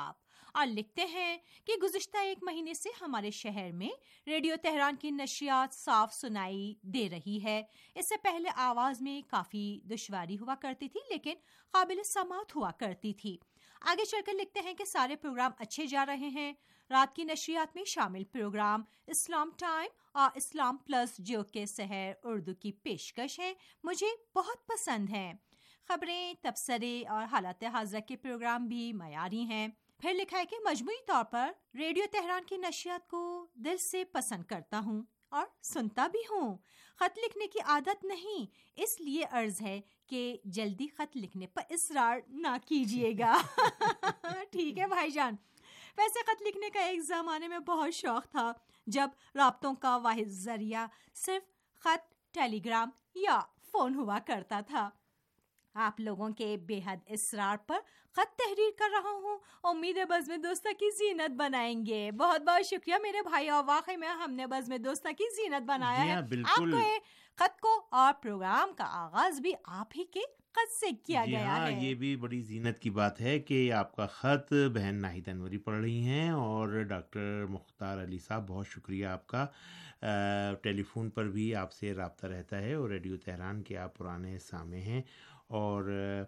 اور لکھتے ہیں کہ گزشتہ ایک مہینے سے ہمارے شہر میں ریڈیو تہران کی نشریات صاف سنائی دے رہی ہے. اس سے پہلے آواز میں کافی دشواری ہوا کرتی تھی لیکن قابل سماعت ہوا کرتی تھی. آگے چل کر لکھتے ہیں کہ سارے پروگرام اچھے جا رہے ہیں. رات کی نشریات میں شامل پروگرام اسلام ٹائم اور اسلام پلس جو کہ سحر اردو کی پیشکش ہے مجھے بہت پسند ہیں. خبریں، تبصرے اور حالات حاضرہ کے پروگرام بھی معیاری ہیں. پھر لکھا ہے کہ مجموعی طور پر ریڈیو تہران کی نشریات کو دل سے پسند کرتا ہوں اور سنتا بھی ہوں. خط لکھنے کی عادت نہیں، اس لیے عرض ہے کہ جلدی خط لکھنے پر اصرار نہ کیجیے گا. ٹھیک ہے بھائی جان. ویسے خط لکھنے کا ایک زمانے میں بہت شوق تھا جب رابطوں کا واحد ذریعہ صرف خط، ٹیلی گرام یا فون ہوا کرتا تھا. آپ لوگوں کے بے حد اصرار پر خط تحریر کر رہا ہوں. امید ہے بزم دوستہ کی زینت بنائیں گے. بہت بہت شکریہ میرے بھائی، اور واقعی میں ہم نے بزم دوستہ کی زینت بنایا ہے. آپ کو خط کو اور پروگرام کا آغاز بھی آپ ہی کے خط سے کیا گیا ہے. یہ بھی بڑی زینت کی بات ہے کہ آپ کا خط بہن ناہید انوری پڑھ رہی ہیں. اور ڈاکٹر مختار علی صاحب بہت شکریہ آپ کا. ٹیلی فون پر بھی آپ سے رابطہ رہتا ہے اور ریڈیو تہران کے آپ پرانے سامع ہیں. اور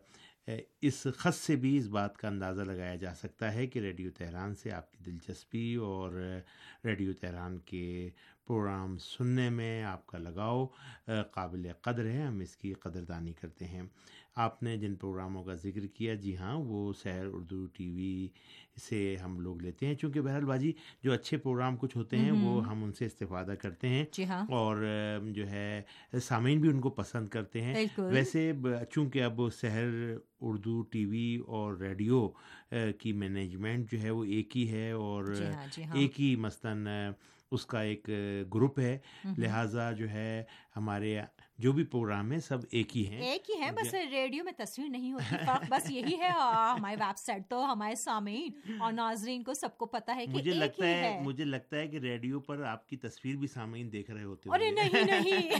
اس خط سے بھی اس بات کا اندازہ لگایا جا سکتا ہے کہ ریڈیو تہران سے آپ کی دلچسپی اور ریڈیو تہران کے پروگرام سننے میں آپ کا لگاؤ قابل قدر ہے. ہم اس کی قدردانی کرتے ہیں. آپ نے جن پروگراموں کا ذکر کیا، جی ہاں، وہ سحر اردو ٹی وی سے ہم لوگ لیتے ہیں، چونکہ بہرحال باجی جو اچھے پروگرام کچھ ہوتے ہیں وہ ہم ان سے استفادہ کرتے ہیں. جی ہاں. اور جو ہے سامعین بھی ان کو پسند کرتے ہیں. ویسے چونکہ اب سحر اردو ٹی وی اور ریڈیو کی مینجمنٹ جو ہے وہ ایک ہی ہے اور ایک ہی مثلاً اس کا ایک گروپ ہے، لہٰذا جو ہے ہمارے جو بھی پروگرام ہے سب ایک ہی ہیں. بس ریڈیو میں تصویر نہیں ہوتی، فرق بس یہی ہے. ہماری ویب سائٹ تو ہمارے سامعین اور ناظرین کو سب کو پتا ہے کہ مجھے لگتا ہے کہ ریڈیو پر آپ کی تصویر بھی سامعین دیکھ رہے ہوتے ہیں. ارے نہیں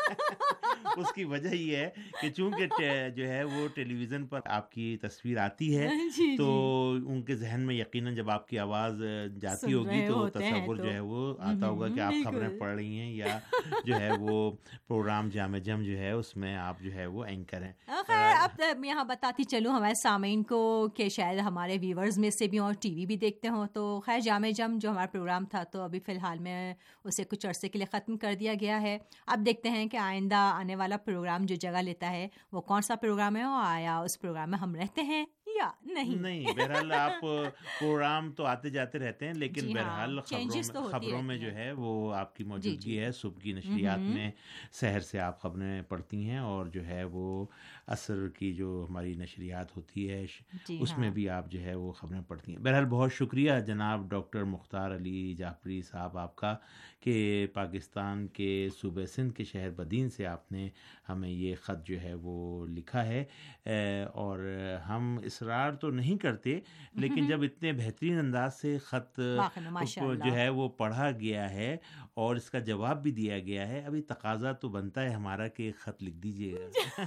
اس کی وجہ یہ ہے کہ چونکہ جو ہے وہ ٹیلی ویژن پر آپ کی تصویر آتی ہے تو ان کے ذہن میں یقیناً جب آپ کی آواز جاتی ہوگی تو تصور جو ہے وہ آتا ہوگا کہ آپ خبریں پڑھ رہی ہیں یا جو ہے وہ پروگرام جامع جم جو ہے اس میں آپ جو ہے وہ اینکر ہیں. خیر اب یہاں بتاتی چلوں ہمارے سامعین کو کہ شاید ہمارے ویورز میں سے بھی اور ٹی وی بھی دیکھتے ہوں. تو خیر جامع جم جو ہمارا پروگرام تھا تو ابھی فی الحال میں اسے کچھ عرصے کے لیے ختم کر دیا گیا ہے. اب دیکھتے ہیں کہ آئندہ آنے والا پروگرام جو جگہ لیتا ہے وہ کون سا پروگرام ہے اور آیا اس پروگرام میں ہم رہتے ہیں یا نہیں. بہرحال آپ پروگرام تو آتے جاتے رہتے ہیں لیکن بہرحال خبروں میں جو ہے وہ آپ کی موجودگی ہے. صبح کی نشریات میں سحر سے آپ خبریں پڑھتی ہیں اور جو ہے وہ عصر کی جو ہماری نشریات ہوتی ہے اس میں بھی آپ جو ہے وہ خبریں پڑھتی ہیں. بہرحال بہت شکریہ جناب ڈاکٹر مختار علی جعفری صاحب آپ کا کہ پاکستان کے صوبہ سندھ کے شہر بدین سے آپ نے ہمیں یہ خط جو ہے وہ لکھا ہے. اور ہم اصرار تو نہیں کرتے لیکن جب اتنے بہترین انداز سے خط جو ہے وہ پڑھا گیا ہے اور اس کا جواب بھی دیا گیا ہے، ابھی تقاضا تو بنتا ہے ہمارا کہ خط لکھ دیجیے گا.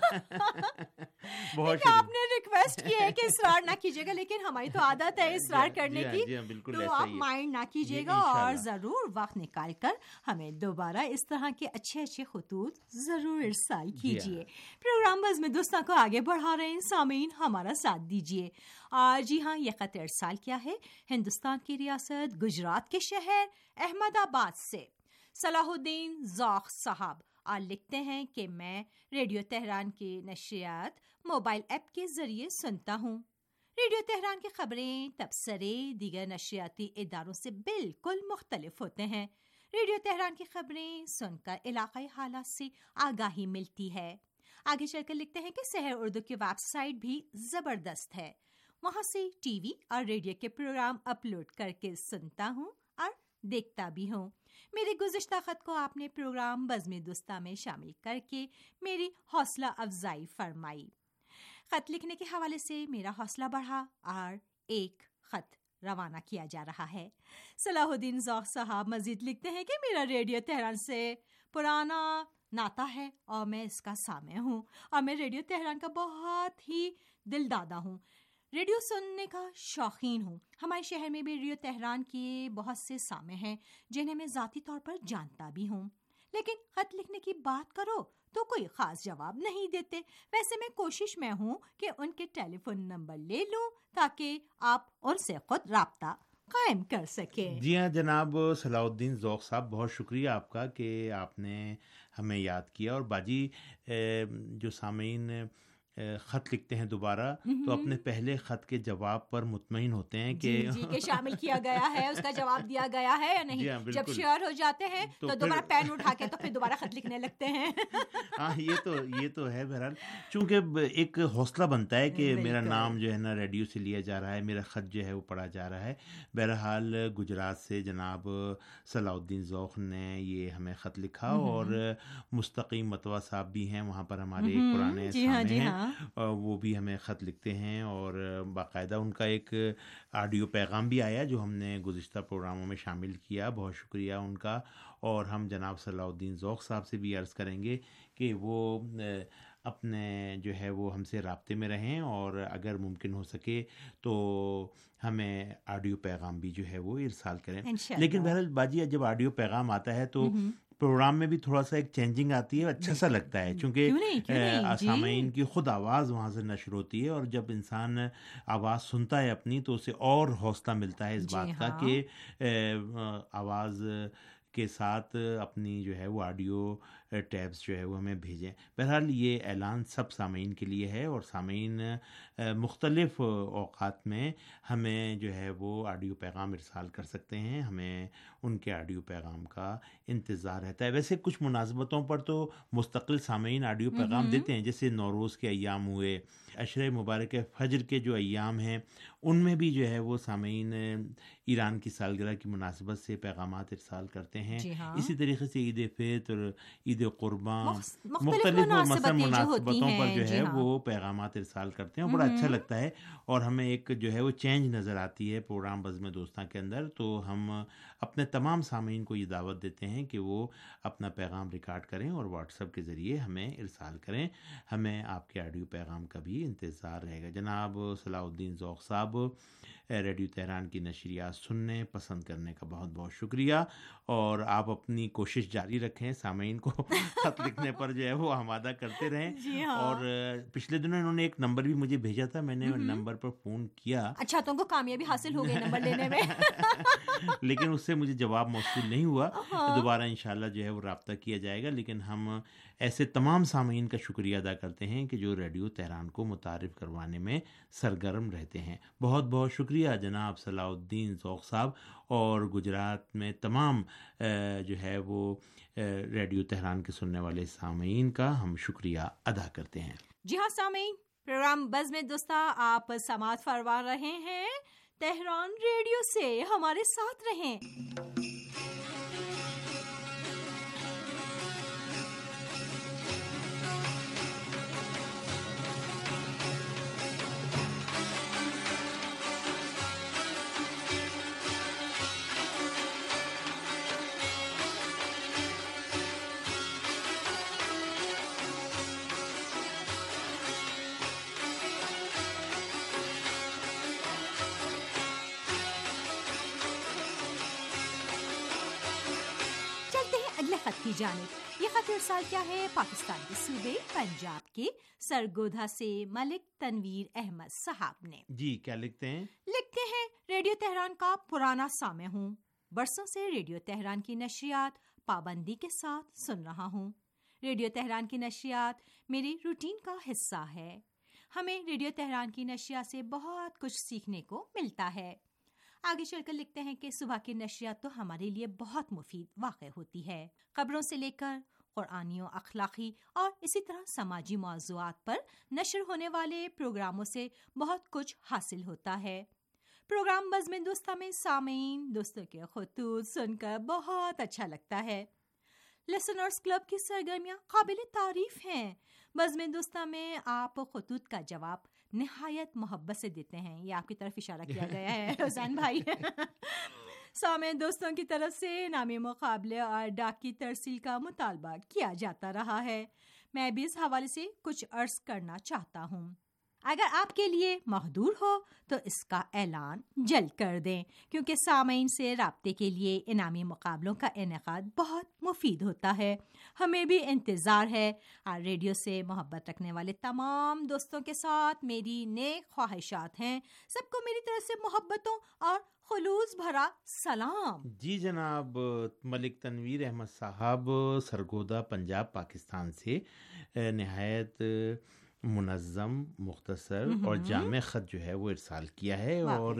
بہت آپ نے ریکویسٹ کی ہے کہ اصرار نہ کیجیے گا لیکن ہماری تو عادت ہے اصرار کرنے کی، تو آپ مائنڈ نہ کیجیے گا اور ضرور وقت نکال کر ہمیں دوبارہ اس طرح کے اچھے اچھے خطوط ضرور ارسال کیجیے. پروگرام بزم دوستاں کو آگے بڑھا رہے ہیں، سامعین ہمارا ساتھ دیجیے. جی ہاں، یہ خط ارسال کیا ہے ہندوستان کی ریاست گجرات کے شہر احمد آباد سے صلاح الدین ذوق صاحب. لکھتے ہیں کہ میں ریڈیو تہران کی نشریات موبائل ایپ کے ذریعے سنتا ہوں. ریڈیو تہران کی خبریں، تبصرے دیگر نشریاتی اداروں سے بالکل مختلف ہوتے ہیں. ریڈیو تہران کی خبریں سن کر علاقائی حالات سے آگاہی ملتی ہے. آگے چل کر لکھتے ہیں کہ سحر اردو کی ویب سائٹ بھی زبردست ہے، وہاں سے ٹی وی اور ریڈیو کے پروگرام اپلوڈ کر کے سنتا ہوں اور دیکھتا بھی ہوں. میرے گزشتہ خط کو آپ نے پروگرام بزم دوستاں میں شامل کر کے میری حوصلہ افزائی فرمائی. خط لکھنے کے حوالے سے میرا حوصلہ بڑھا اور ایک خط روانہ کیا جا رہا ہے. صلاح الدین ذوق صاحب مزید لکھتے ہیں کہ میرا ریڈیو تہران سے پرانا ناتا ہے اور میں اس کا سامع ہوں اور میں ریڈیو تہران کا بہت ہی دل دادا ہوں. ریڈیو سننے کا شوقین ہوں. ہمارے شہر میں بھی ریڈیو تہران کے بہت سے سامع ہیں جنہیں میں ذاتی طور پر جانتا بھی ہوں، لیکن خط لکھنے کی بات کرو تو کوئی خاص جواب نہیں دیتے. ویسے میں کوشش میں ہوں کہ ان کے ٹیلی فون نمبر لے لوں تاکہ آپ ان سے خود رابطہ قائم کر سکیں. جی ہاں جناب صلاح الدین ذوق صاحب، بہت شکریہ آپ کا کہ آپ نے ہمیں یاد کیا. اور باجی جو سامعین خط لکھتے ہیں دوبارہ تو اپنے پہلے خط کے جواب پر مطمئن ہوتے ہیں کہ شامل کیا گیا ہے، اس کا جواب دیا گیا ہے یا نہیں. جب شیئر ہو جاتے ہیں تو دوبارہ پین اٹھا کے تو پھر دوبارہ خط لکھنے لگتے ہیں. ہاں یہ تو ہے. بہرحال چونکہ ایک حوصلہ بنتا ہے کہ میرا نام جو ہے نا ریڈیو سے لیا جا رہا ہے، میرا خط جو ہے وہ پڑھا جا رہا ہے. بہرحال گجرات سے جناب صلاح الدین ذوق نے یہ ہمیں خط لکھا، اور مستقیم متوا صاحب بھی ہیں وہاں پر ہمارے ایک پرانے سامع ہیں، وہ بھی ہمیں خط لکھتے ہیں، اور باقاعدہ ان کا ایک آڈیو پیغام بھی آیا جو ہم نے گزشتہ پروگراموں میں شامل کیا. بہت شکریہ ان کا. اور ہم جناب صلاح الدین ذوق صاحب سے بھی عرض کریں گے کہ وہ اپنے جو ہے وہ ہم سے رابطے میں رہیں، اور اگر ممکن ہو سکے تو ہمیں آڈیو پیغام بھی جو ہے وہ ارسال کریں. لیکن بہرحال باجی جب آڈیو پیغام آتا ہے تو پروگرام میں بھی تھوڑا سا ایک چینجنگ آتی ہے، اچھا سا لگتا ہے، چونکہ سامعین کی خود آواز وہاں سے نشر ہوتی ہے، اور جب انسان آواز سنتا ہے اپنی تو اسے اور حوصلہ ملتا ہے اس بات کا کہ آواز کے ساتھ اپنی جو ہے وہ آڈیو ٹیبس جو ہے وہ ہمیں بھیجیں. بہرحال یہ اعلان سب سامعین کے لیے ہے، اور سامعین مختلف اوقات میں ہمیں جو ہے وہ آڈیو پیغام ارسال کر سکتے ہیں. ہمیں ان کے آڈیو پیغام کا انتظار رہتا ہے. ویسے کچھ مناسبتوں پر تو مستقل سامعین آڈیو پیغام دیتے ہیں، جیسے نوروز کے ایام ہوئے، عشرہ مبارک فجر کے جو ایام ہیں ان میں بھی جو ہے وہ سامعین ایران کی سالگرہ کی مناسبت سے پیغامات ارسال کرتے ہیں. اسی طریقے سے عید فطر، عید قربان، مختلف مناسبتوں پر جو ہے وہ پیغامات ارسال کرتے ہیں. بڑا اچھا لگتا ہے، اور ہمیں ایک جو ہے وہ چینج نظر آتی ہے پروگرام بزم دوستاں کے اندر. تو ہم اپنے تمام سامعین کو یہ دعوت دیتے ہیں کہ وہ اپنا پیغام ریکارڈ کریں اور واٹس ایپ کے ذریعے ہمیں ارسال کریں. ہمیں آپ کے آڈیو پیغام کا بھی انتظار رہے گا. جناب صلاح الدین ذوق صاحب، ریڈیو تہران کی نشریات سننے پسند کرنے کا بہت بہت شکریہ، اور آپ اپنی کوشش جاری رکھیں، سامعین کو خط لکھنے پر جو ہے وہ آمادہ کرتے رہیں. اور پچھلے دنوں انہوں نے ایک نمبر بھی مجھے بھیجا تھا، میں نے نمبر پر فون کیا. اچھا، تو ان کو کامیابی حاصل ہو گئی نمبر لینے میں لیکن اس سے مجھے جواب موصول نہیں ہوا. دوبارہ انشاءاللہ جو ہے وہ رابطہ کیا جائے گا. لیکن ہم ایسے تمام سامعین کا شکریہ ادا کرتے ہیں کہ جو ریڈیو تہران کو متعارف کروانے میں سرگرم رہتے ہیں. بہت بہت شکریہ جناب صلاح الدین ذوق صاحب، اور گجرات میں تمام جو ہے وہ ریڈیو تہران کے سننے والے سامعین کا ہم شکریہ ادا کرتے ہیں. جی ہاں سامعین، پروگرام بزم دوستاں آپ سماعت فرما رہے ہیں تہران ریڈیو سے. ہمارے ساتھ رہیں. خط کی جانب. یہ خط ارسال کیا ہے پاکستان کے صوبے پنجاب کے سرگودھا سے ملک تنویر احمد صاحب نے. جی کیا لکھتے ہیں؟ لکھتے ہیں، ریڈیو تہران کا پرانا سامع ہوں، برسوں سے ریڈیو تہران کی نشریات پابندی کے ساتھ سن رہا ہوں. ریڈیو تہران کی نشریات میری روٹین کا حصہ ہے. ہمیں ریڈیو تہران کی نشریات سے بہت کچھ سیکھنے کو ملتا ہے. آگے چل کر لکھتے ہیں کہ صبح کی نشریات تو ہمارے لیے بہت مفید واقع ہوتی ہے. خبروں سے لے کر قرآنی و اخلاقی اور اسی طرح سماجی موضوعات پر نشر ہونے والے پروگراموں سے بہت کچھ حاصل ہوتا ہے. پروگرام بزم دوستاں میں سامعین دوستوں کے خطوط سن کر بہت اچھا لگتا ہے. لسنرز کلب کی سرگرمیاں قابل تعریف ہیں. بزم دوستاں میں آپ خطوط کا جواب نہایت محبت سے دیتے ہیں. یہ آپ کی طرف اشارہ کیا گیا ہے روزان بھائی. سامع دوستوں کی طرف سے نامی مقابلے اور ڈاک کی ترسیل کا مطالبہ کیا جاتا رہا ہے. میں بھی اس حوالے سے کچھ عرض کرنا چاہتا ہوں. اگر آپ کے لیے محدور ہو تو اس کا اعلان جلد کر دیں، کیونکہ سامعین سے رابطے کے لیے انعامی مقابلوں کا انعقاد بہت مفید ہوتا ہے۔ ہمیں بھی انتظار ہے۔ ریڈیو سے محبت رکھنے والے تمام دوستوں کے ساتھ میری نیک خواہشات ہیں۔ سب کو میری طرف سے محبتوں اور خلوص بھرا سلام۔ جی جناب، ملک تنویر احمد صاحب سرگودا پنجاب پاکستان سے نہایت منظم، مختصر اور جامع خط جو ہے وہ ارسال کیا ہے، اور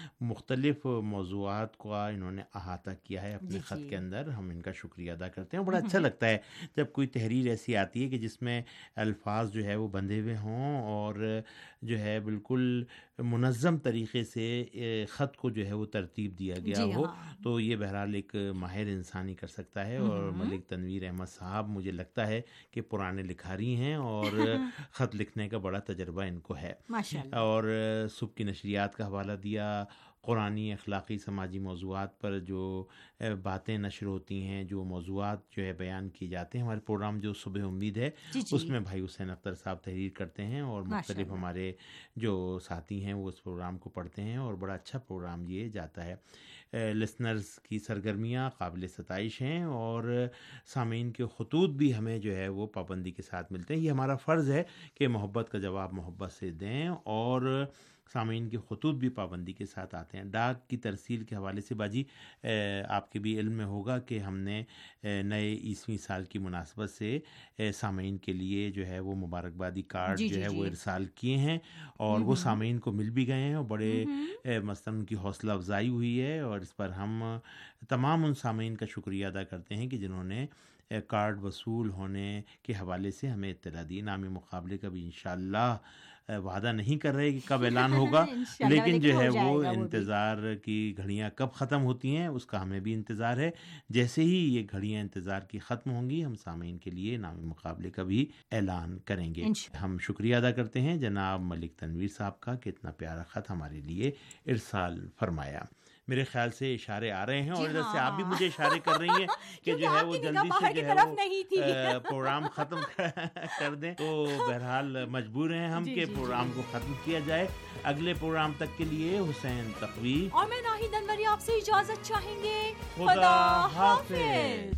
مختلف موضوعات کو انہوں نے احاطہ کیا ہے اپنے خط کے اندر۔ ہم ان کا شکریہ ادا کرتے ہیں۔ بڑا اچھا لگتا ہے جب کوئی تحریر ایسی آتی ہے کہ جس میں الفاظ جو ہے وہ بندھے ہوئے ہوں اور جو ہے بالکل منظم طریقے سے خط کو جو ہے وہ ترتیب دیا گیا ہو، تو یہ بہرحال ایک ماہر انسان ہی کر سکتا ہے۔ اور ملک تنویر احمد صاحب مجھے لگتا ہے کہ پرانے لکھاری ہیں اور خط لکھنے کا بڑا تجربہ ان کو ہے، اور صبح کی نشریات کا حوالہ دیا، قرآنی، اخلاقی، سماجی موضوعات پر جو باتیں نشر ہوتی ہیں، جو موضوعات جو ہے بیان کیے جاتے ہیں۔ ہمارے پروگرام جو صبح امید ہے اس میں بھائی حسین اختر صاحب تحریر کرتے ہیں، اور مختلف ہمارے جو ساتھی ہیں وہ اس پروگرام کو پڑھتے ہیں، اور بڑا اچھا پروگرام یہ جاتا ہے۔ لسنرز کی سرگرمیاں قابل ستائش ہیں، اور سامعین کے خطوط بھی ہمیں جو ہے وہ پابندی کے ساتھ ملتے ہیں۔ یہ ہمارا فرض ہے کہ محبت کا جواب محبت سے دیں، اور سامعین کے خطوط بھی پابندی کے ساتھ آتے ہیں۔ ڈاک کی ترسیل کے حوالے سے باجی آپ کے بھی علم میں ہوگا کہ ہم نے نئے عیسوی سال کی مناسبت سے سامعین کے لیے جو ہے وہ مبارکبادی کارڈ جو ہے وہ ارسال کیے ہیں، اور وہ سامعین کو مل بھی گئے ہیں، اور بڑے مثلاً ان کی حوصلہ افزائی ہوئی ہے، اور اس پر ہم تمام ان سامعین کا شکریہ ادا کرتے ہیں کہ جنہوں نے کارڈ وصول ہونے کے حوالے سے ہمیں اطلاع دی۔ نامی مقابلے کا بھی انشاءاللہ وعدہ نہیں کر رہے کہ کب اعلان ہوگا، لیکن جو ہے وہ انتظار کی گھڑیاں کب ختم ہوتی ہیں اس کا ہمیں بھی انتظار ہے۔ جیسے ہی یہ گھڑیاں انتظار کی ختم ہوں گی، ہم سامعین کے لیے نامی مقابلے کا بھی اعلان کریں گے۔ ہم شکریہ ادا کرتے ہیں جناب ملک تنویر صاحب کا کہ اتنا پیارا خط ہمارے لیے ارسال فرمایا۔ میرے خیال سے اشارے آ رہے ہیں، اور ادھر سے آپ بھی مجھے اشارے کر رہی ہیں کہ جو ہے وہ جلدی سے جو ہے وہ پروگرام ختم کر دیں، تو بہرحال مجبور ہیں ہم کہ پروگرام کو ختم کیا جائے۔ اگلے پروگرام تک کے لیے حسین تقوی اور میں ناہید انوری آپ سے اجازت چاہیں گے۔ خدا حافظ۔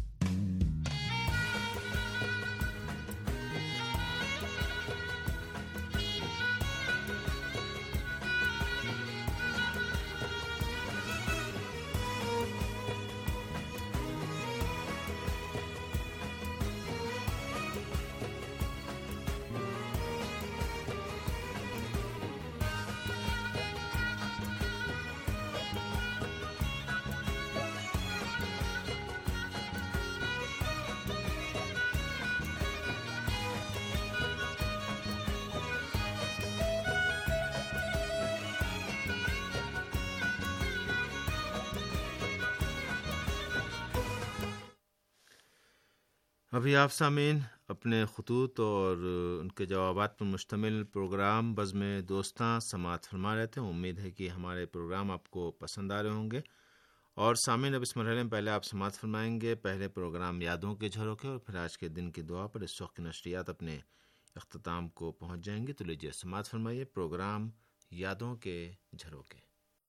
ابھی آپ سامعین اپنے خطوط اور ان کے جوابات پر مشتمل پروگرام بزم دوستاں سماعت فرما رہے تھے۔ امید ہے کہ ہمارے پروگرام آپ کو پسند آ رہے ہوں گے، اور سامعین اب اس مرحلے میں پہلے آپ سماعت فرمائیں گے پہلے پروگرام یادوں کے جھروکے، اور پھر آج کے دن کی دعا پر اس وقت کی نشریات اپنے اختتام کو پہنچ جائیں گے۔ تو لیجیے سماعت فرمائیے پروگرام یادوں کے جھروکے۔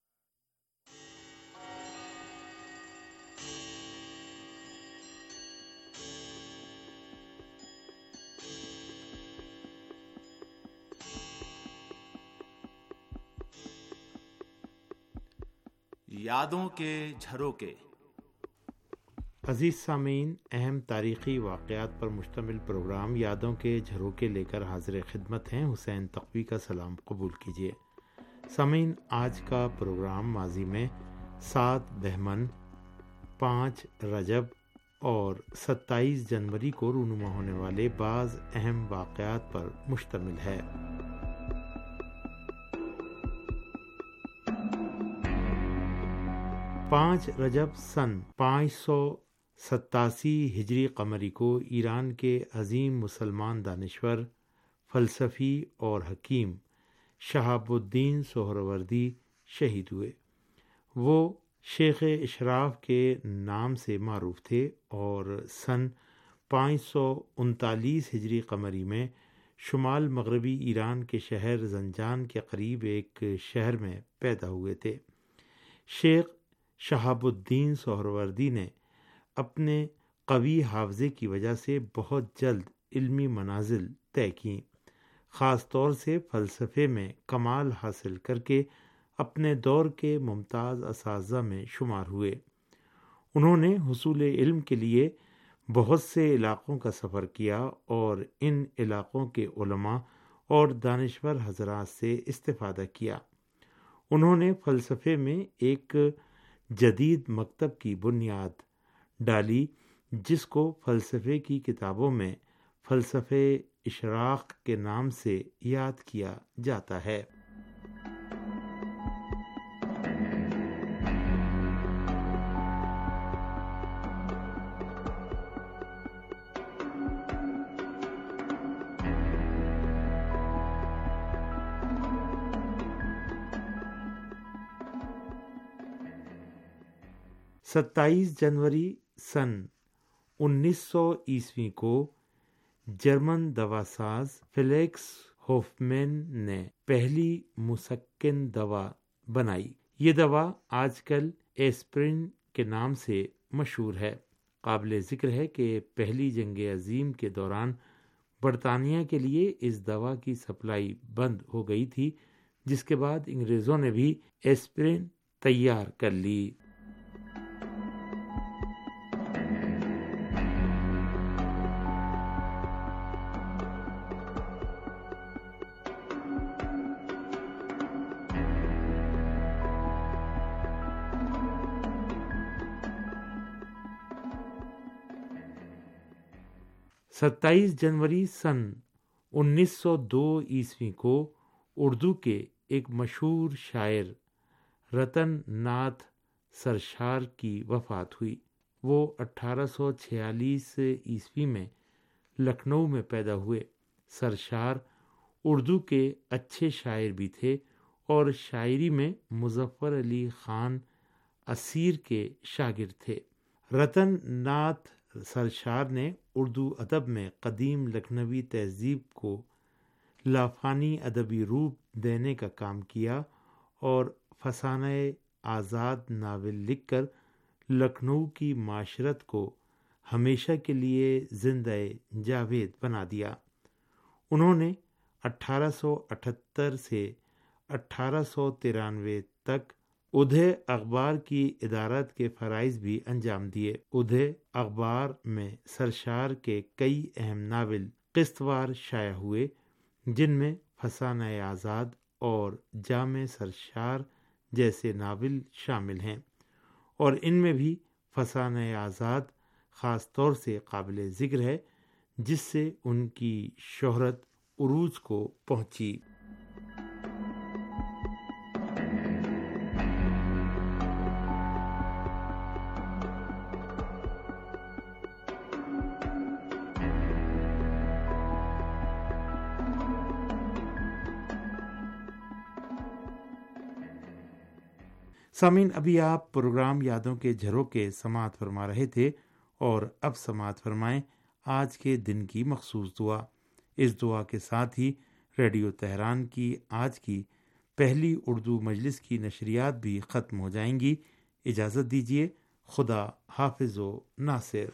یادوں کے جھروکے۔ عزیز سامعین، اہم تاریخی واقعات پر مشتمل پروگرام یادوں کے جھروکے لے کر حاضر خدمت ہیں۔ حسین تقوی کا سلام قبول کیجیے۔ سامعین، آج کا پروگرام ماضی میں 7 بہمن، 5 رجب اور 27 جنوری کو رونما ہونے والے بعض اہم واقعات پر مشتمل ہے۔ 5 رجب سن 587 ہجری قمری کو ایران کے عظیم مسلمان دانشور، فلسفی اور حکیم شہاب الدین سہروردی شہید ہوئے۔ وہ شیخ اشراف کے نام سے معروف تھے، اور سن 539 ہجری قمری میں شمال مغربی ایران کے شہر زنجان کے قریب ایک شہر میں پیدا ہوئے تھے۔ شیخ شہاب الدین سہروردی نے اپنے قوی حافظے کی وجہ سے بہت جلد علمی منازل طے کیں، خاص طور سے فلسفے میں کمال حاصل کر کے اپنے دور کے ممتاز اساتذہ میں شمار ہوئے۔ انہوں نے حصول علم کے لیے بہت سے علاقوں کا سفر کیا اور ان علاقوں کے علماء اور دانشور حضرات سے استفادہ کیا۔ انہوں نے فلسفے میں ایک جدید مکتب کی بنیاد ڈالی جس کو فلسفے کی کتابوں میں فلسفے اشراق کے نام سے یاد کیا جاتا ہے۔ ستائیس جنوری سن 1900 کو جرمن دواساز فیلکس ہوفمین نے پہلی مسکن دوا بنائی۔ یہ دوا آج کل ایسپرین کے نام سے مشہور ہے۔ قابل ذکر ہے کہ پہلی جنگ عظیم کے دوران برطانیہ کے لیے اس دوا کی سپلائی بند ہو گئی تھی، جس کے بعد انگریزوں نے بھی ایسپرین تیار کر لی۔ ستائیس جنوری سن 1902 کو اردو کے ایک مشہور شاعر رتن ناتھ سرشار کی وفات ہوئی۔ وہ 1846 میں لکھنؤ میں پیدا ہوئے۔ سرشار اردو کے اچھے شاعر بھی تھے اور شاعری میں مظفر علی خان اسیر کے شاگرد تھے۔ رتن ناتھ سرشار نے اردو ادب میں قدیم لکھنوی تہذیب کو لافانی ادبی روپ دینے کا کام کیا اور فسانہ آزاد ناول لکھ کر لکھنؤ کی معاشرت کو ہمیشہ کے لیے زندہ جاوید بنا دیا۔ انہوں نے 1878 سے 1893 تک ادھے اخبار کی ادارت کے فرائض بھی انجام دیے۔ ادھے اخبار میں سرشار کے کئی اہم ناول قسط وار شائع ہوئے، جن میں فسانہ آزاد اور جامع سرشار جیسے ناول شامل ہیں، اور ان میں بھی فسانہ آزاد خاص طور سے قابل ذکر ہے، جس سے ان کی شہرت عروج کو پہنچی۔ سامعین، ابھی آپ پروگرام یادوں کے جھروکے سماعت فرما رہے تھے، اور اب سماعت فرمائیں آج کے دن کی مخصوص دعا۔ اس دعا کے ساتھ ہی ریڈیو تہران کی آج کی پہلی اردو مجلس کی نشریات بھی ختم ہو جائیں گی۔ اجازت دیجیے۔ خدا حافظ و ناصر۔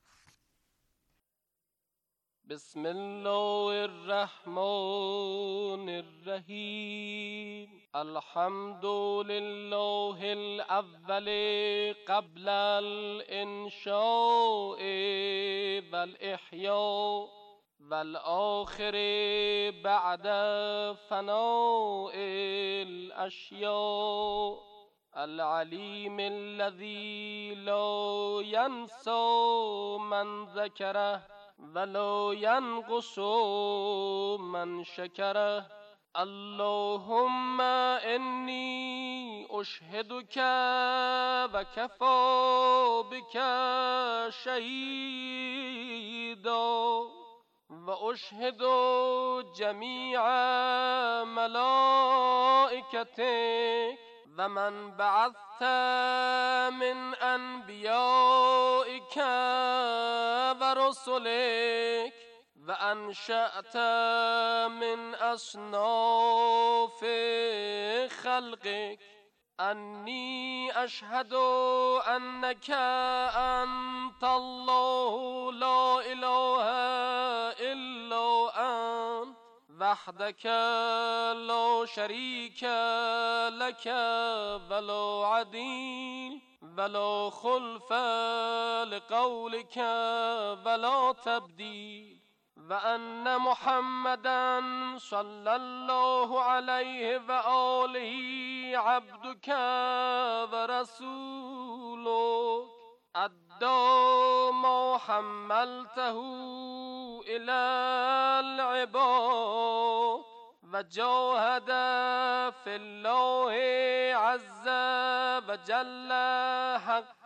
بسم اللہ الرحمن الرحیم۔ الحمد للہ الاول قبل الانشاء والاحیاء والآخر بعد فناء الاشیاء، العلیم الذی لا ینسى من ذکرہ ولا ينقص من شكره۔ اللهم إني أشهدك وكفى بك شهيدا، وأشهد جميع ملائكتك ومن بعثت من أنبيائك ورسلك وأنشأت من أصناف خلقك أني أشهد أنك أنت الله لا إله إلا أنت وحدك لا شريك لك ولا عديل ولا خلف لقولك ولا تبديل وأن محمدا صلى الله عليه وآله عبدك ورسولك أدى ما حملته إلى العباد وجاهد في الله عز وجل حق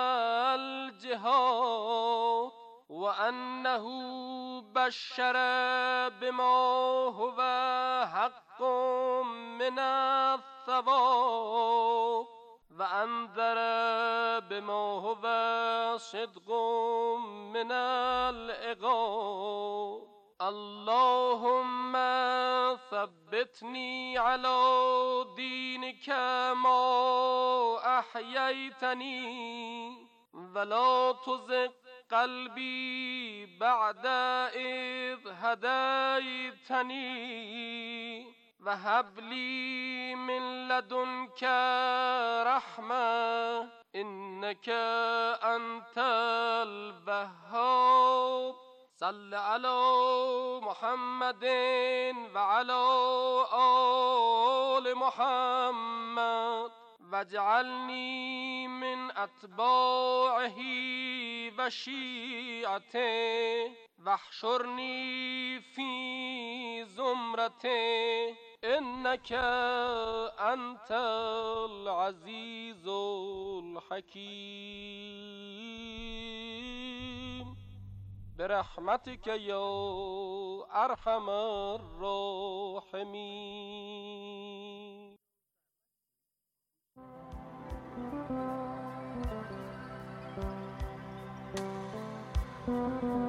الجهاد وأنه بشر بما هو حق من الثواب وأنذر بما هو صدق من العقاب اللهم ثبتني على دينك ما أحييتني ولا تزغ قلبي بعد إذ هديتني وهب لي من لدنك رحمة إنك أنت الوهاب صل على محمد وعلى آل محمد واجعلني من أتباعه وشيعته واحشرني في زمرته إنك أنت العزيز الحكيم برحمتك يا أرحم الراحمين.